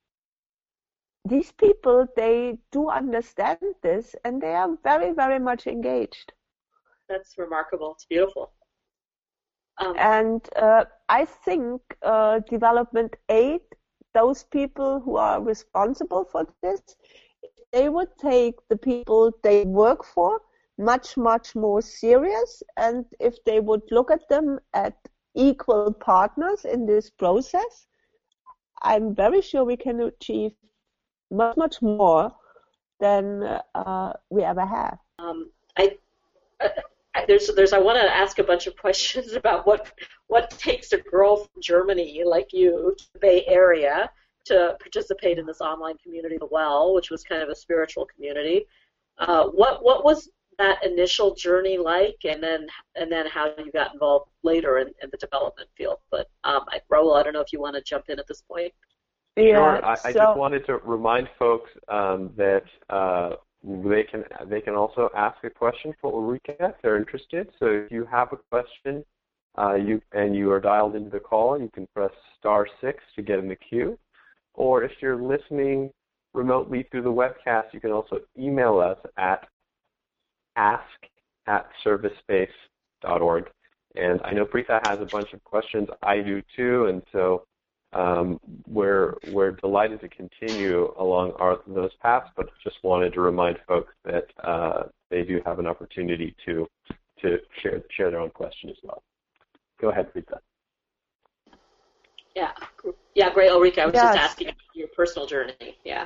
these people, they do understand this, and they are very, very much engaged. That's remarkable. It's beautiful. Um, and uh, I think uh, development aid, those people who are responsible for this, they would take the people they work for much, much more serious, and if they would look at them as equal partners in this process, I'm very sure we can achieve much, much more than uh, we ever have. Um, I, uh, there's there's I want to ask a bunch of questions about what what takes a girl from Germany like you to the Bay Area to participate in this online community, The Well, which was kind of a spiritual community. Uh, what what was that initial journey like, and then and then how you got involved later in, in the development field? But um, I, Raul, I don't know if you want to jump in at this point. Yeah, sure. I, so, I just wanted to remind folks um, that uh, they can they can also ask a question for Ulrika if they're interested. So if you have a question uh, you and you are dialed into the call, you can press star six to get in the queue. Or if you're listening remotely through the webcast, you can also email us at ask at servicespace dot org. And I know Preeta has a bunch of questions. I do too, and so um, we're we're delighted to continue along our, those paths. But just wanted to remind folks that uh, they do have an opportunity to to share share their own question as well. Go ahead, Preeta. Yeah, yeah, great, Ulrika. I was yes. just asking about your personal journey. Yeah.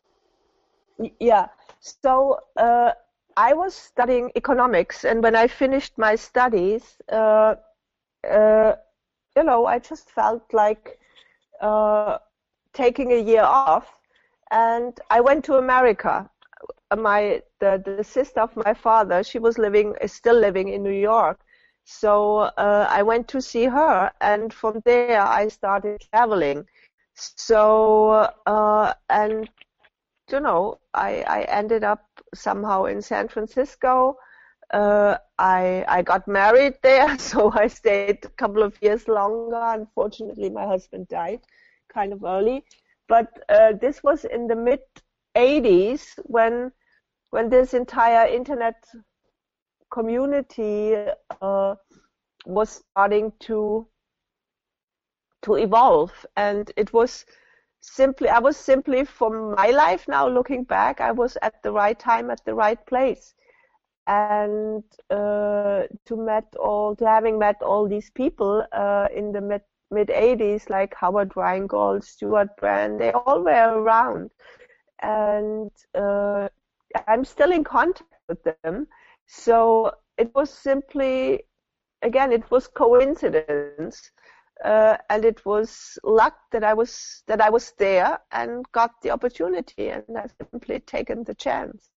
Yeah. So. Uh, I was studying economics, and when I finished my studies, uh, uh, you know, I just felt like uh, taking a year off, and I went to America. My the, the sister of my father, she was living, is still living in New York, so uh, I went to see her, and from there I started traveling. So uh, and you know, I, I ended up somehow in San Francisco. Uh, I I got married there, so I stayed a couple of years longer. Unfortunately, my husband died kind of early. But uh, this was in the mid eighties when when this entire internet community uh, was starting to to evolve, and it was. Simply, I was simply, from my life now looking back, I was at the right time, at the right place, and uh, to met all, to having met all these people uh, in the mid mid eighties, like Howard Rheingold, Stuart Brand, they all were around, and uh, I'm still in contact with them. So it was simply, again, it was coincidence. Uh, and it was luck that I was that I was there and got the opportunity, and I simply taken the chance.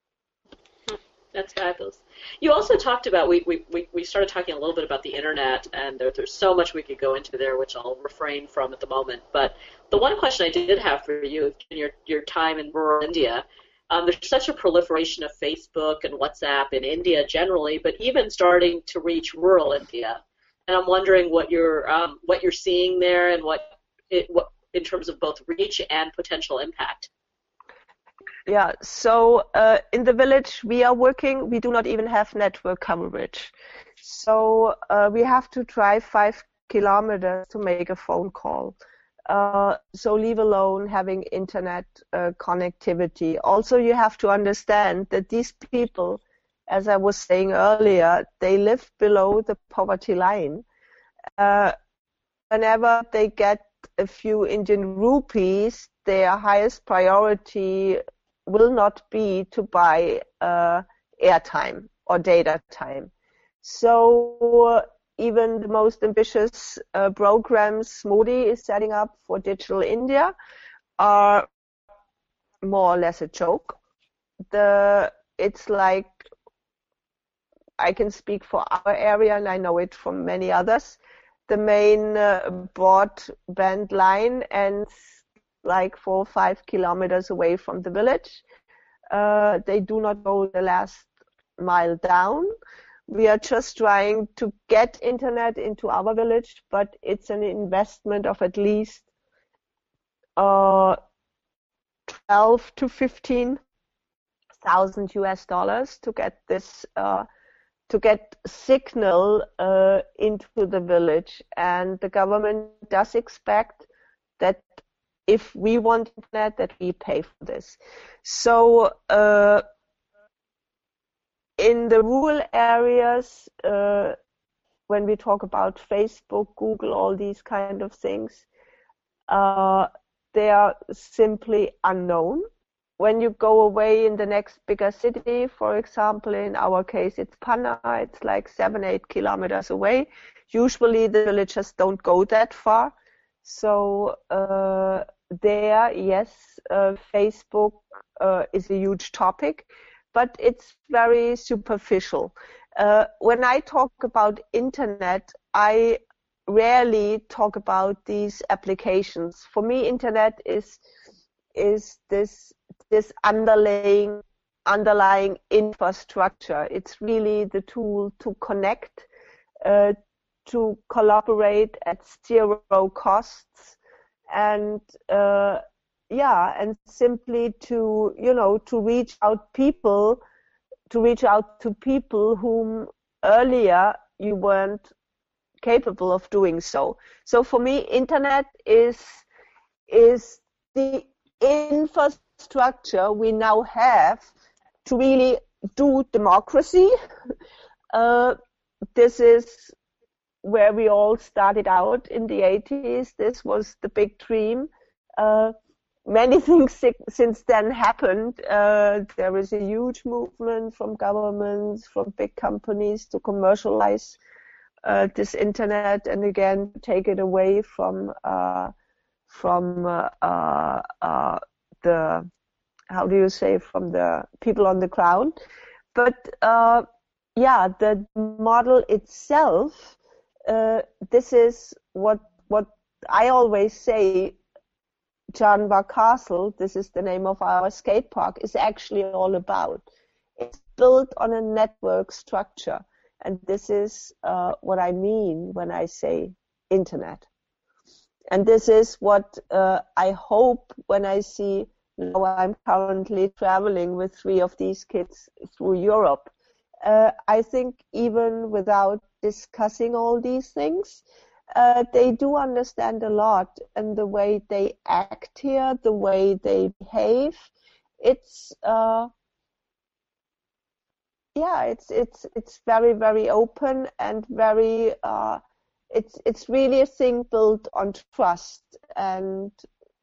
That's fabulous. You also talked about we we, we, we started talking a little bit about the internet, and there, there's so much we could go into there, which I'll refrain from at the moment. But the one question I did have for you in your your time in rural India, um, there's such a proliferation of Facebook and WhatsApp in India generally, but even starting to reach rural India. And I'm wondering what you're um, what you're seeing there, and what it what in terms of both reach and potential impact. Yeah. So uh, in the village we are working, we do not even have network coverage. So uh, we have to drive five kilometers to make a phone call. Uh, so leave alone having internet uh, connectivity. Also, you have to understand that these people, as I was saying earlier, they live below the poverty line. Uh, whenever they get a few Indian rupees, their highest priority will not be to buy uh, airtime or data time. So even the most ambitious uh, programs Modi is setting up for Digital India are more or less a joke. The it's like, I can speak for our area, and I know it from many others. The main uh, broadband line ends like four or five kilometers away from the village. Uh, they do not go the last mile down. We are just trying to get internet into our village, but it's an investment of at least uh, twelve to fifteen thousand U S dollars to get this. Uh, to get signal uh, into the village, and the government does expect that if we want internet, that we pay for this. So uh, in the rural areas, uh, when we talk about Facebook, Google, all these kind of things, uh, they are simply unknown. when you go away in the next bigger city, for example, in our case, it's Panna, it's like seven, eight kilometers away. Usually the villagers don't go that far. So uh, there, yes, uh, Facebook uh, is a huge topic, but it's very superficial. Uh, when I talk about internet, I rarely talk about these applications. For me, internet is is this this underlying underlying infrastructure. It's really the tool to connect, uh, to collaborate at zero costs, and uh, yeah, and simply to you know to reach out people, to reach out to people whom earlier you weren't capable of doing so. So for me, internet is is the infrastructure we now have to really do democracy. Uh, this is where we all started out in the eighties. This was the big dream. Uh, many things since then happened. Uh, there is a huge movement from governments, from big companies to commercialize uh, this internet and again take it away from uh, from uh, uh, uh, the, how do you say, from the people on the ground. But uh, yeah, the model itself, uh, this is what what I always say, Janva Castle, this is the name of our skate park, is actually all about. It's built on a network structure. And this is uh, what I mean when I say internet. And this is what uh, I hope when I see, now I'm currently traveling with three of these kids through Europe. Uh, I think even without discussing all these things, uh, they do understand a lot, and the way they act here, the way they behave, it's uh, yeah, it's it's it's very very open and very uh, it's it's really a thing built on trust, and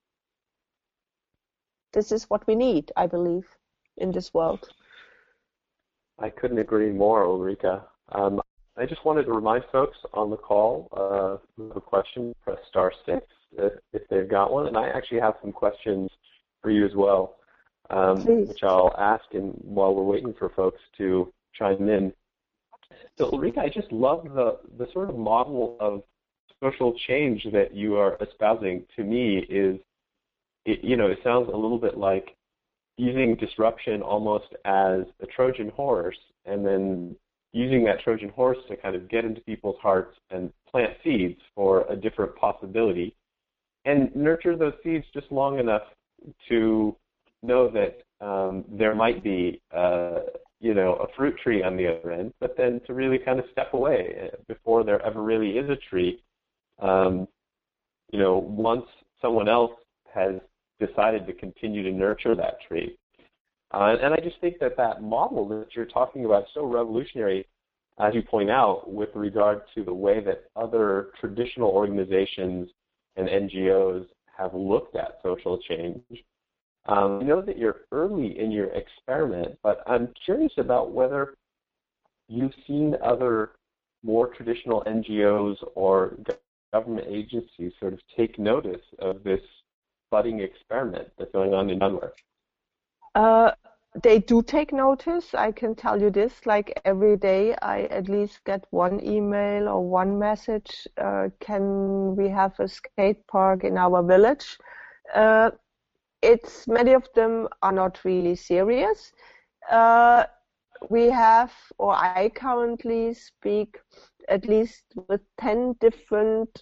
this is what we need, I believe, in this world. I couldn't agree more, Ulrika. Um, I just wanted to remind folks on the call, uh, who have a question, press star six if, if they've got one. And I actually have some questions for you as well, um, which I'll ask in, while we're waiting for folks to chime in. So, Ulrika, I just love the, the sort of model of social change that you are espousing. To me is, it, you know, it sounds a little bit like using disruption almost as a Trojan horse, and then using that Trojan horse to kind of get into people's hearts and plant seeds for a different possibility, and nurture those seeds just long enough to know that um, there might be, uh, you know, a fruit tree on the other end, but then to really kind of step away before there ever really is a tree. Um, you know, once someone else has decided to continue to nurture that tree. Uh, and I just think that that model that you're talking about is so revolutionary, as you point out, with regard to the way that other traditional organizations and N G Os have looked at social change. Um, I know that you're early in your experiment, but I'm curious about whether you've seen other more traditional N G Os or government agencies sort of take notice of this budding experiment that's going on in Denmark. Uh, they do take notice. I can tell you this, like every day I at least get one email or one message, uh, can we have a skate park in our village? Uh, it's, many of them are not really serious. Uh, we have, or I currently speak at least with ten different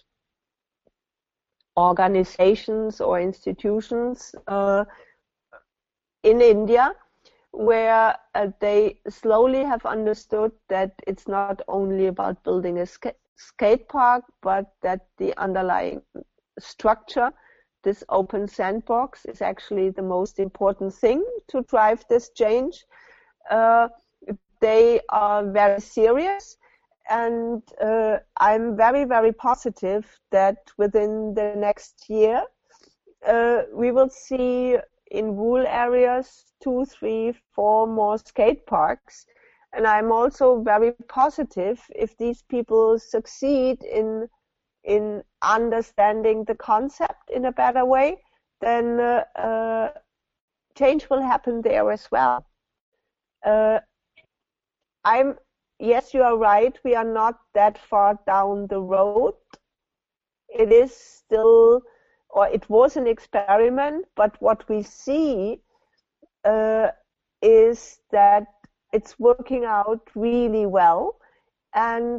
organizations or institutions uh, in India, where uh, they slowly have understood that it's not only about building a ska- skate park, but that the underlying structure, this open sandbox, is actually the most important thing to drive this change. Uh, they are very serious. And uh, I'm very, very positive that within the next year, uh, we will see in rural areas two, three, four more skate parks. And I'm also very positive if these people succeed in in understanding the concept in a better way, then uh, uh, change will happen there as well. Uh, I'm yes, you are right. We are not that far down the road. It is still, or it was an experiment, but what we see uh, is that it's working out really well. And,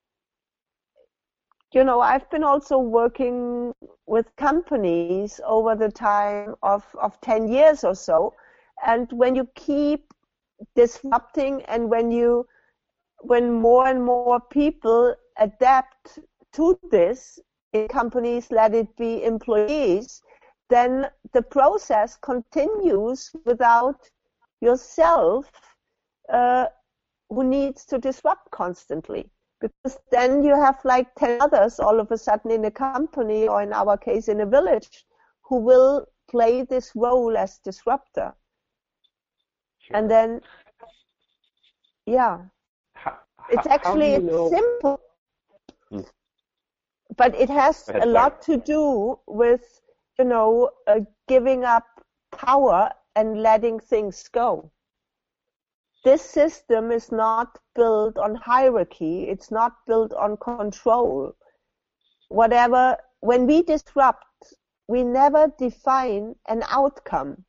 you know, I've been also working with companies over the time of, of ten years or so. And when you keep disrupting and when you, when more and more people adapt to this in companies, let it be employees, then the process continues without yourself uh, who needs to disrupt constantly. Because then you have like ten others all of a sudden in a company, or in our case in a village, who will play this role as disruptor. Sure. And then, yeah, how, it's actually it's know? simple, hmm. but it has a lot to do with, you know, uh, giving up power and letting things go. This system is not built on hierarchy. It's not built on control. Whatever, when we disrupt, we never define an outcome.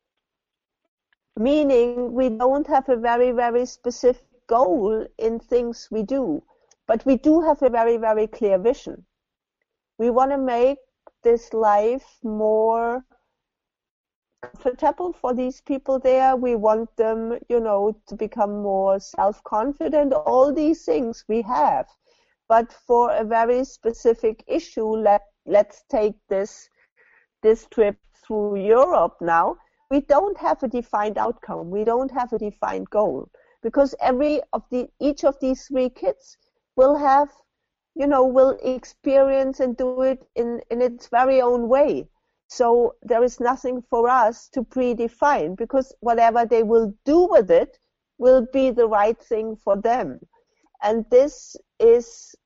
Meaning we don't have a very, very specific goal in things we do. But we do have a very, very clear vision. We want to make this life more comfortable for these people there. We want them, you know, to become more self-confident. All these things we have. But for a very specific issue, let, let's take this, this trip through Europe now. We don't have a defined outcome. We don't have a defined goal. Because every of the, each of these three kids will have, you know, will experience and do it in, in its very own way. So there is nothing for us to predefine, because whatever they will do with it will be the right thing for them. And this is,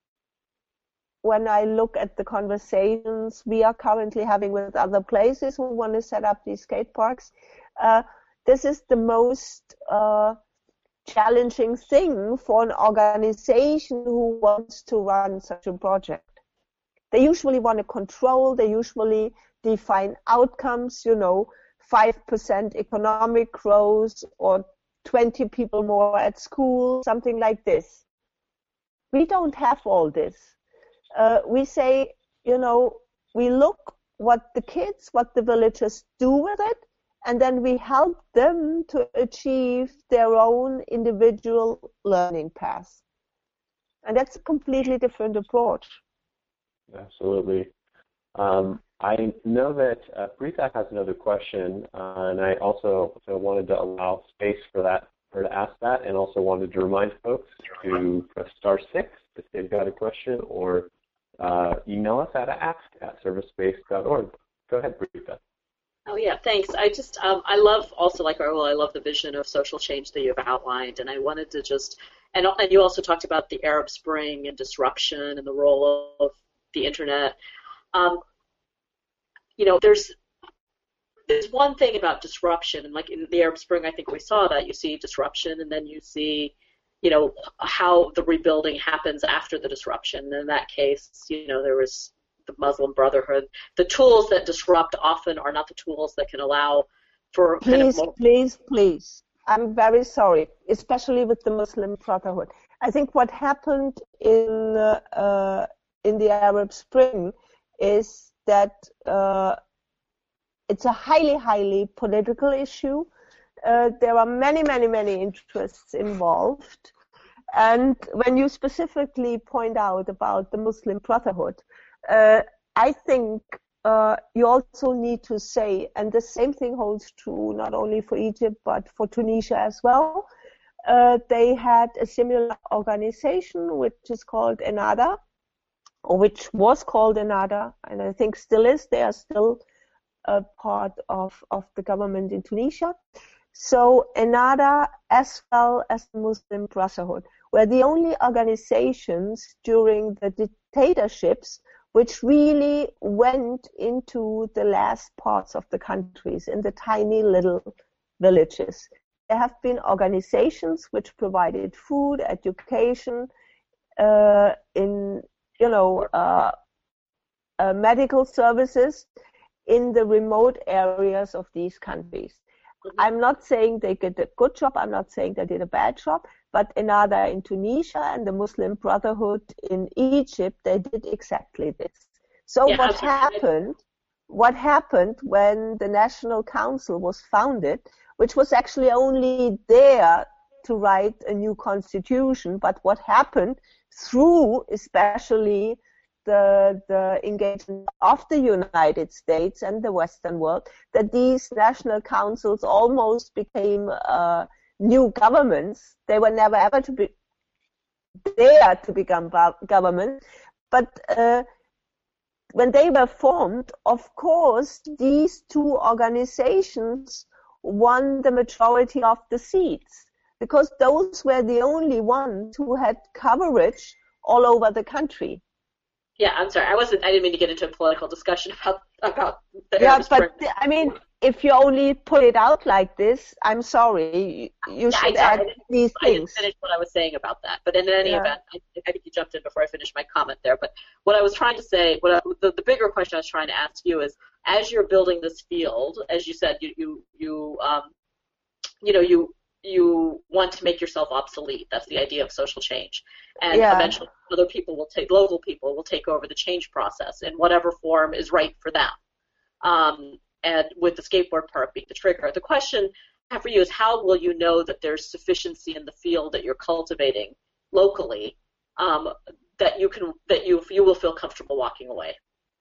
when I look at the conversations we are currently having with other places who want to set up these skate parks, uh, this is the most uh, challenging thing for an organization who wants to run such a project. They usually want to control, they usually define outcomes, you know, five percent economic growth or twenty people more at school, something like this. We don't have all this. Uh, we say, you know, we look what the kids, what the villagers do with it, and then we help them to achieve their own individual learning path. And that's a completely different approach. Absolutely. Um, I know that uh, Brita has another question, uh, and I also so wanted to allow space for that, for her to ask that, and also wanted to remind folks to press star six if they've got a question, or uh, email us at ask at servicespace dot org. Go ahead, Brita. Oh yeah, thanks. I just um, I love also like Raul, I love the vision of social change that you've outlined, and I wanted to just and and you also talked about the Arab Spring and disruption and the role of the internet. Um, you know, there's there's one thing about disruption, and like in the Arab Spring, I think we saw that. You see disruption, and then you see, you know, how the rebuilding happens after the disruption. And in that case, you know, there was the Muslim Brotherhood. The tools that disrupt often are not the tools that can allow for please, kind of more... please, please. I'm very sorry, especially with the Muslim Brotherhood. I think what happened in uh, uh, in the Arab Spring is that uh, it's a highly, highly political issue. Uh, there are many, many, many interests involved. And when you specifically point out about the Muslim Brotherhood, uh, I think uh, you also need to say, and the same thing holds true not only for Egypt but for Tunisia as well, uh, they had a similar organization which is called Ennahda, or which was called Ennahda, and I think still is. They are still uh, part of, of the government in Tunisia. So Ennahda, as well as the Muslim Brotherhood, were the only organizations during the dictatorships which really went into the last parts of the countries, in the tiny little villages. There have been organizations which provided food, education, uh, in, you know, uh, uh, medical services in the remote areas of these countries. Mm-hmm. I'm not saying they did a good job, I'm not saying they did a bad job, but Ennahda in Tunisia and the Muslim Brotherhood in Egypt, they did exactly this. So yeah, what happened, what happened when the National Council was founded, which was actually only there to write a new constitution, but what happened through especially the, the engagement of the United States and the Western world, that these national councils almost became uh, new governments. They were never ever to be there to become governments, but uh, when they were formed, of course, these two organizations won the majority of the seats, because those were the only ones who had coverage all over the country. Yeah, I'm sorry. I wasn't. I didn't mean to get into a political discussion about about the yeah, Arab Spring. but I mean, if you only put it out like this, I'm sorry. You, you yeah, should I, add I these I things. didn't finish what I was saying about that. But in any yeah. event, I, I think you jumped in before I finished my comment there. But what I was trying to say, what I, the, the bigger question I was trying to ask you is, as you're building this field, as you said, you you you um, you know you. you want to make yourself obsolete. That's the idea of social change. And yeah. eventually other people will take, local people will take over the change process in whatever form is right for them. Um, and with the skateboard park being the trigger. The question I have for you is, how will you know that there's sufficiency in the field that you're cultivating locally um, that you can, that you, you will feel comfortable walking away?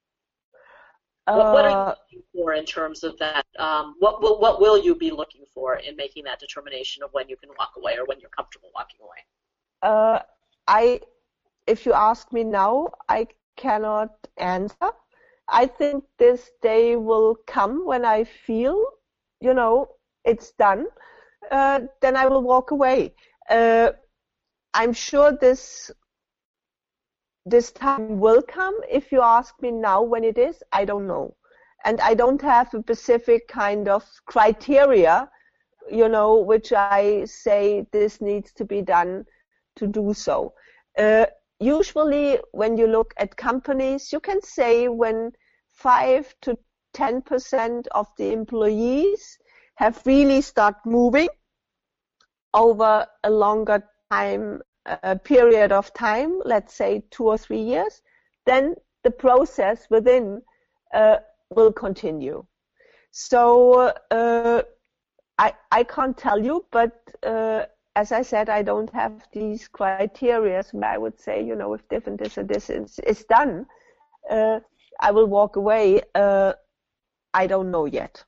Uh, what, what are you looking for in terms of that? Um, what, what what will you be looking for in making that determination of when you can walk away or when you're comfortable walking away? Uh, I, if you ask me now, I cannot answer. I think this day will come when I feel, you know, it's done. Uh, then I will walk away. Uh, I'm sure this. This time will come. If you ask me now when it is, I don't know. And I don't have a specific kind of criteria, you know, which I say this needs to be done to do so. Uh, usually when you look at companies, you can say when five to ten percent of the employees have really started moving over a longer time a period of time, let's say two or three years, then the process within uh, will continue. So uh, I, I can't tell you, but uh, as I said, I don't have these criteria where I would say, you know, if different this or this is, is done, uh, I will walk away. Uh, I don't know yet.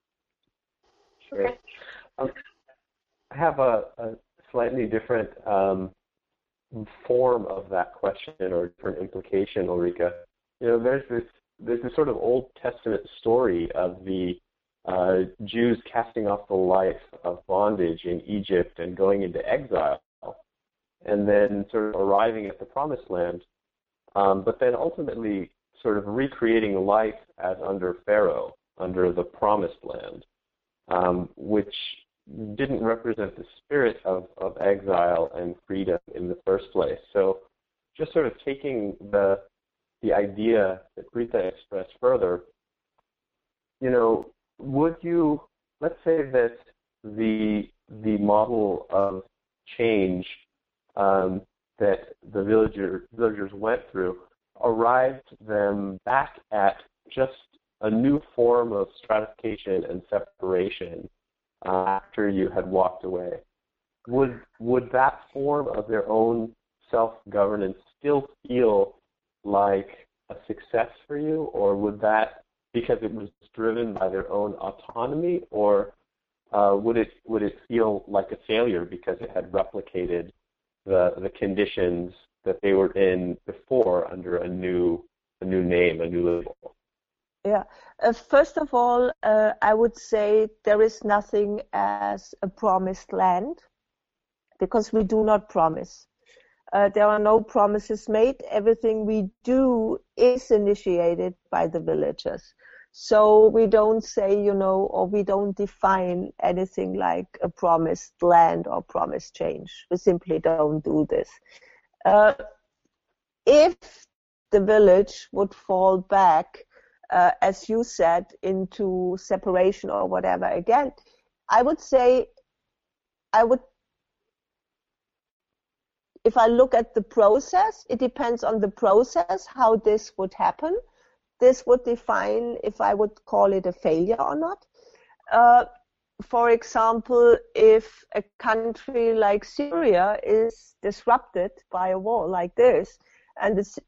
Sure. Um, I have a, a slightly different um, form of that question or different implication, Ulrike. You know, there's this there's this sort of Old Testament story of the uh, Jews casting off the life of bondage in Egypt and going into exile, and then sort of arriving at the Promised Land, um, but then ultimately sort of recreating life as under Pharaoh, under the Promised Land, um, which didn't represent the spirit of, of exile and freedom in the first place. So just sort of taking the the idea that Britta expressed further, you know, would you, let's say that the the model of change um, that the villager, villagers went through arrived them back at just a new form of stratification and separation Uh, after you had walked away. Would would that form of their own self-governance still feel like a success for you, or would that, because it was driven by their own autonomy, or uh, would it would it feel like a failure because it had replicated the the conditions that they were in before under a new a new name, a new label? Yeah. Uh, first of all, uh, I would say there is nothing as a promised land, because we do not promise. Uh, there are no promises made. Everything we do is initiated by the villagers. So we don't say, you know, or we don't define anything like a promised land or promised change. We simply don't do this. Uh, if the village would fall back, uh, as you said, into separation or whatever, again, I would say, I would, if I look at the process, it depends on the process, how this would happen. This would define if I would call it a failure or not. Uh, for example, if a country like Syria is disrupted by a war like this, and the,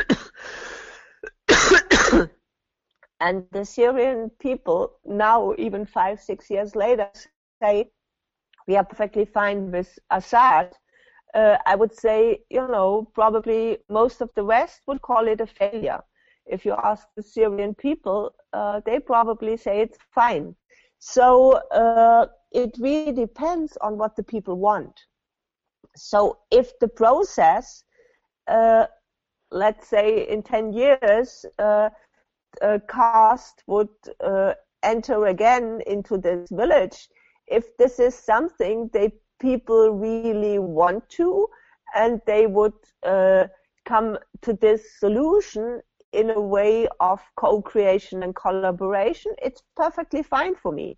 and the Syrian people now, even five, six years later, say, we are perfectly fine with Assad, uh, I would say, you know, probably most of the West would call it a failure. If you ask the Syrian people, uh, they probably say it's fine. So uh, it really depends on what the people want. So if the process, uh, let's say in ten years, uh, a caste would uh, enter again into this village, if this is something they people really want to, and they would uh, come to this solution in a way of co-creation and collaboration, it's perfectly fine for me.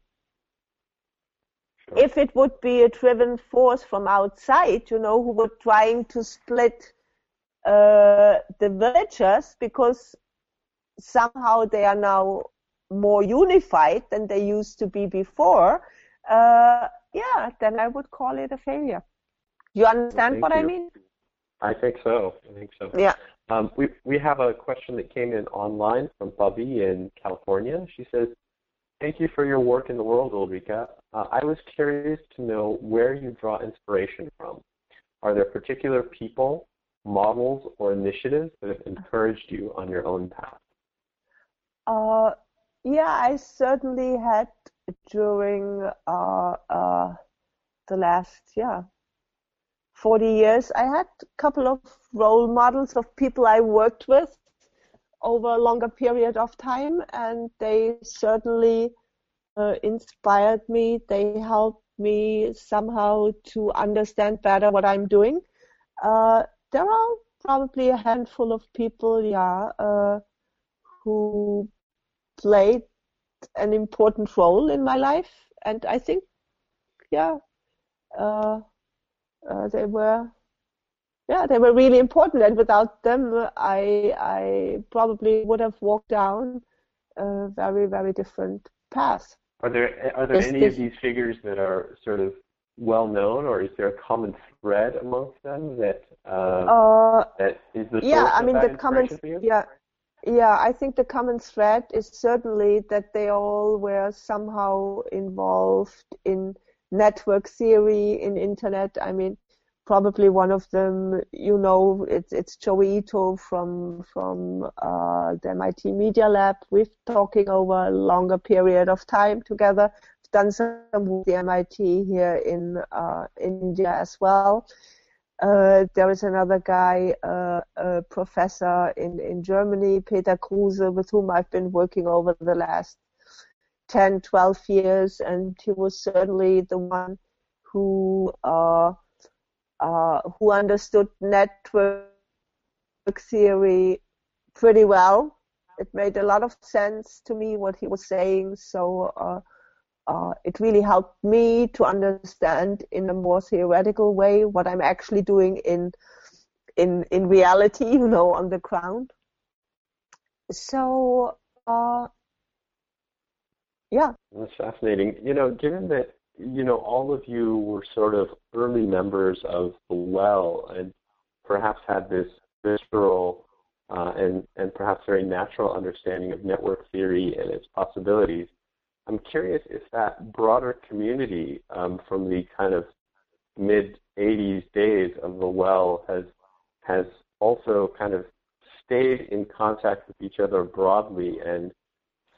Sure. If it would be a driven force from outside, you know, who were trying to split uh, the villagers because somehow they are now more unified than they used to be before, uh, yeah, then I would call it a failure. You understand well, what you. I mean? I think so. I think so. Yeah. Um, we we have a question that came in online from Bubby in California. She says, "Thank you for your work in the world, Ulrika. Uh, I was curious to know where you draw inspiration from. Are there particular people, models, or initiatives that have encouraged you on your own path?" Uh, yeah, I certainly had during uh, uh, the last yeah. forty years, I had a couple of role models of people I worked with over a longer period of time, and they certainly uh, inspired me. They helped me somehow to understand better what I'm doing. Uh, there are probably a handful of people, yeah, uh, who played an important role in my life, and I think, yeah, uh, Uh, they were, yeah, they were really important, and without them, I I probably would have walked down a very, very different path. Are there are there Is any this, of these figures that are sort of well known, or is there a common thread amongst them that uh, uh, that is the yeah, source I of mean that the common, inspiration for you? yeah, yeah, I think the common thread is certainly that they all were somehow involved in network theory, in internet. I mean, probably one of them, you know, it's it's Joey Ito from from uh, the M I T Media Lab. We've talking over a longer period of time together. We've done some with the M I T here in uh, India as well. Uh, there is another guy, uh, a professor in, in Germany, Peter Kruse, with whom I've been working over the last ten, twelve years, and he was certainly the one who uh, uh, who understood network theory pretty well. It made a lot of sense to me what he was saying, so uh, Uh, it really helped me to understand in a more theoretical way what I'm actually doing in in in reality, you know, on the ground. So, uh, yeah. That's fascinating. You know, given that, you know, all of you were sort of early members of the Well and perhaps had this visceral uh, and, and perhaps very natural understanding of network theory and its possibilities, I'm curious if that broader community um, from the kind of mid eighties days of the Well has has also kind of stayed in contact with each other broadly and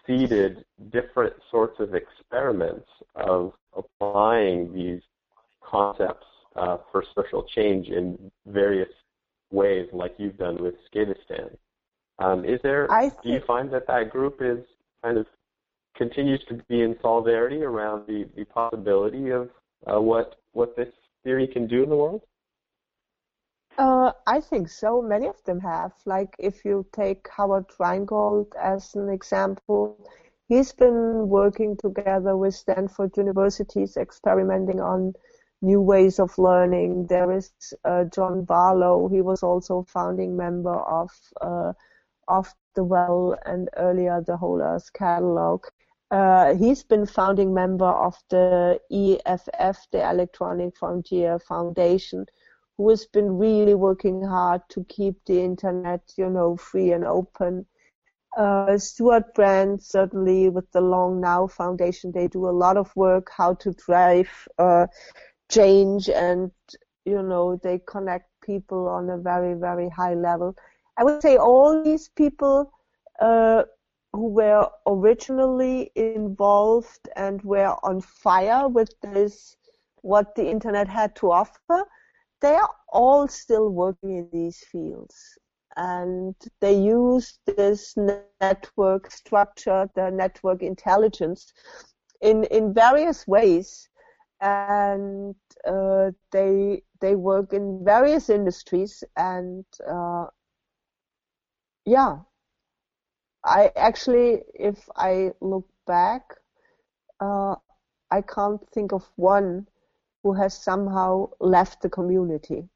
seeded different sorts of experiments of applying these concepts uh, for social change in various ways, like you've done with Skateistan. Um, is there? Do you find that that group is kind of continues to be in solidarity around the, the possibility of uh, what what this theory can do in the world? Uh, I think so. Many of them have. Like if you take Howard Rheingold as an example, he's been working together with Stanford University's experimenting on new ways of learning. There is uh, John Barlow. He was also founding member of uh, of the Well and earlier the Whole Earth Catalog. Uh, he's been founding member of the E F F, the Electronic Frontier Foundation, who has been really working hard to keep the internet, you know, free and open. Uh, Stuart Brand, certainly with the Long Now Foundation, they do a lot of work how to drive uh, change, and, you know, they connect people on a very, very high level. I would say all these people uh, who were originally involved and were on fire with this, what the internet had to offer, they are all still working in these fields. And they use this network structure, the network intelligence, in, in various ways. And uh, they they work in various industries. And uh, yeah, I actually, if I look back, uh, I can't think of one who has somehow left the community.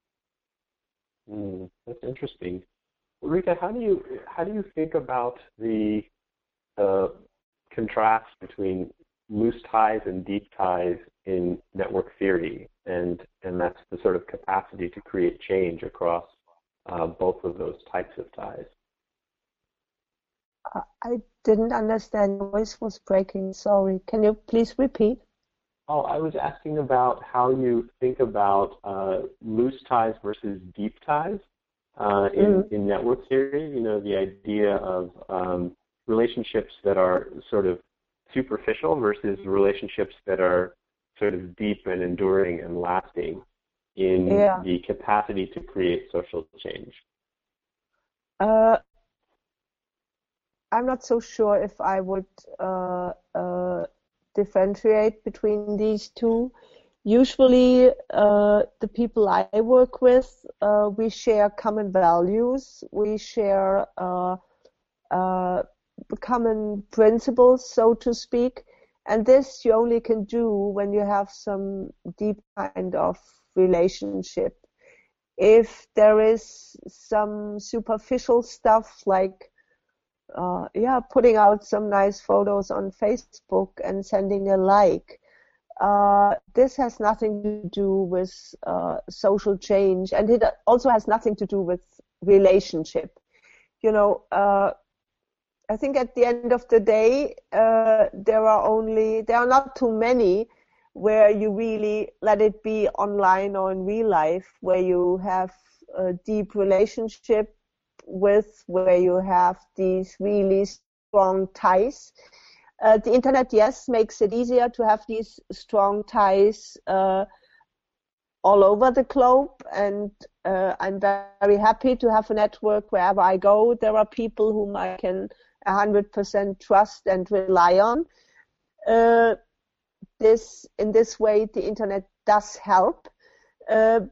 Mm, that's interesting. Ulrike, how do you how do you think about the uh, contrast between loose ties and deep ties in network theory, and and that's the sort of capacity to create change across uh, both of those types of ties? Uh, I didn't understand. Your voice was breaking. Sorry. Can you please repeat? Oh, I was asking about how you think about uh, loose ties versus deep ties uh, in, mm-hmm. in network theory. You know, the idea of um, relationships that are sort of superficial versus relationships that are sort of deep and enduring and lasting in yeah. the capacity to create social change. Uh, I'm not so sure if I would uh, uh, differentiate between these two. Usually, uh, the people I work with, uh, we share common values, we share uh, uh, common principles, so to speak, and this you only can do when you have some deep kind of relationship. If there is some superficial stuff like Uh, yeah, putting out some nice photos on Facebook and sending a like. Uh, this has nothing to do with uh, social change, and it also has nothing to do with relationship. You know, uh, I think at the end of the day, uh, there are only, there are not too many where you really let it be online or in real life, where you have a deep relationship with, where you have these really strong ties. Uh, the internet, yes, makes it easier to have these strong ties uh, all over the globe, and uh, I'm very happy to have a network wherever I go. There are people whom I can one hundred percent trust and rely on. Uh, this, in this way, the internet does help, uh,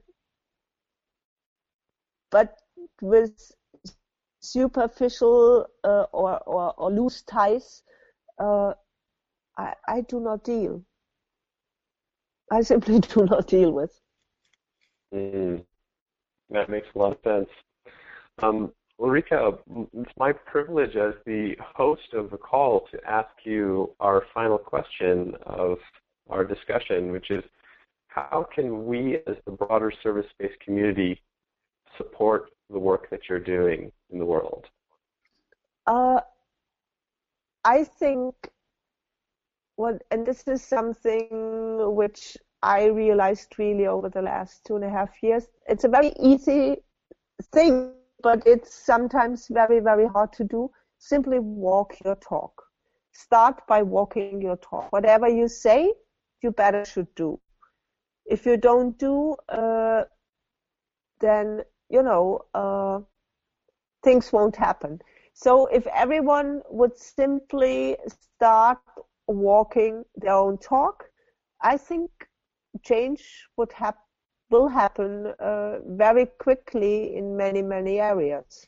but with superficial uh, or, or, or loose ties, uh, I, I do not deal. I simply do not deal with. Mm, that makes a lot of sense. Um, Ulrike, it's my privilege as the host of the call to ask you our final question of our discussion, which is, how can we as the broader service-based community support the work that you're doing in the world? Uh, I think, well, and this is something which I realized really over the last two and a half years. It's a very easy thing, but it's sometimes very, very hard to do. Simply walk your talk. start by walking your talk. Whatever you say, you better should do. If you don't do, uh, then, you know, uh, things won't happen. So if everyone would simply start walking their own talk, I think change would hap- will happen uh, very quickly in many, many areas.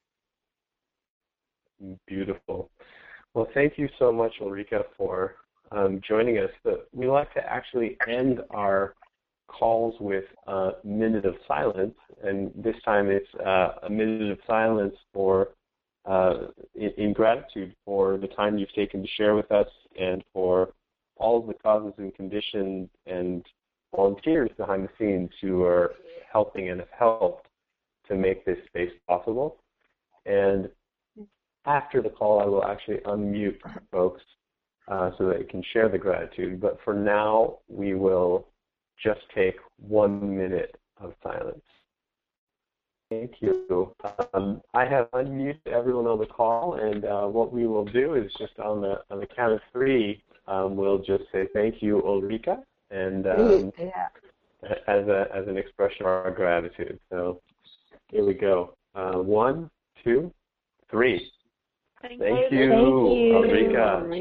Beautiful. Well, thank you so much, Ulrike, for um, joining us. But we like to actually end our calls with a minute of silence, and this time it's uh, a minute of silence for uh, in, in gratitude for the time you've taken to share with us and for all of the causes and conditions and volunteers behind the scenes who are helping and have helped to make this space possible. And after the call, I will actually unmute folks uh, so that you can share the gratitude. But for now, we will just take one minute of silence. Thank you. Um, I have unmuted everyone on the call, and uh, what we will do is just on the on the count of three, um, we'll just say thank you, Ulrike, and um, yeah. as a as an expression of our gratitude. So here we go. Uh, one, two, three. Thank, Thank you, you, Thank you. Ulrike.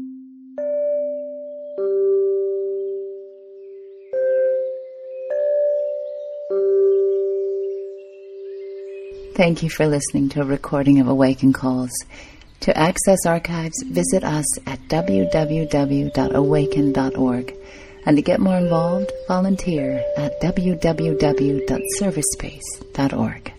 Thank you for listening to a recording of Awaken Calls. To access archives, visit us at w w w dot awaken dot org. And to get more involved, volunteer at w w w dot service space dot org.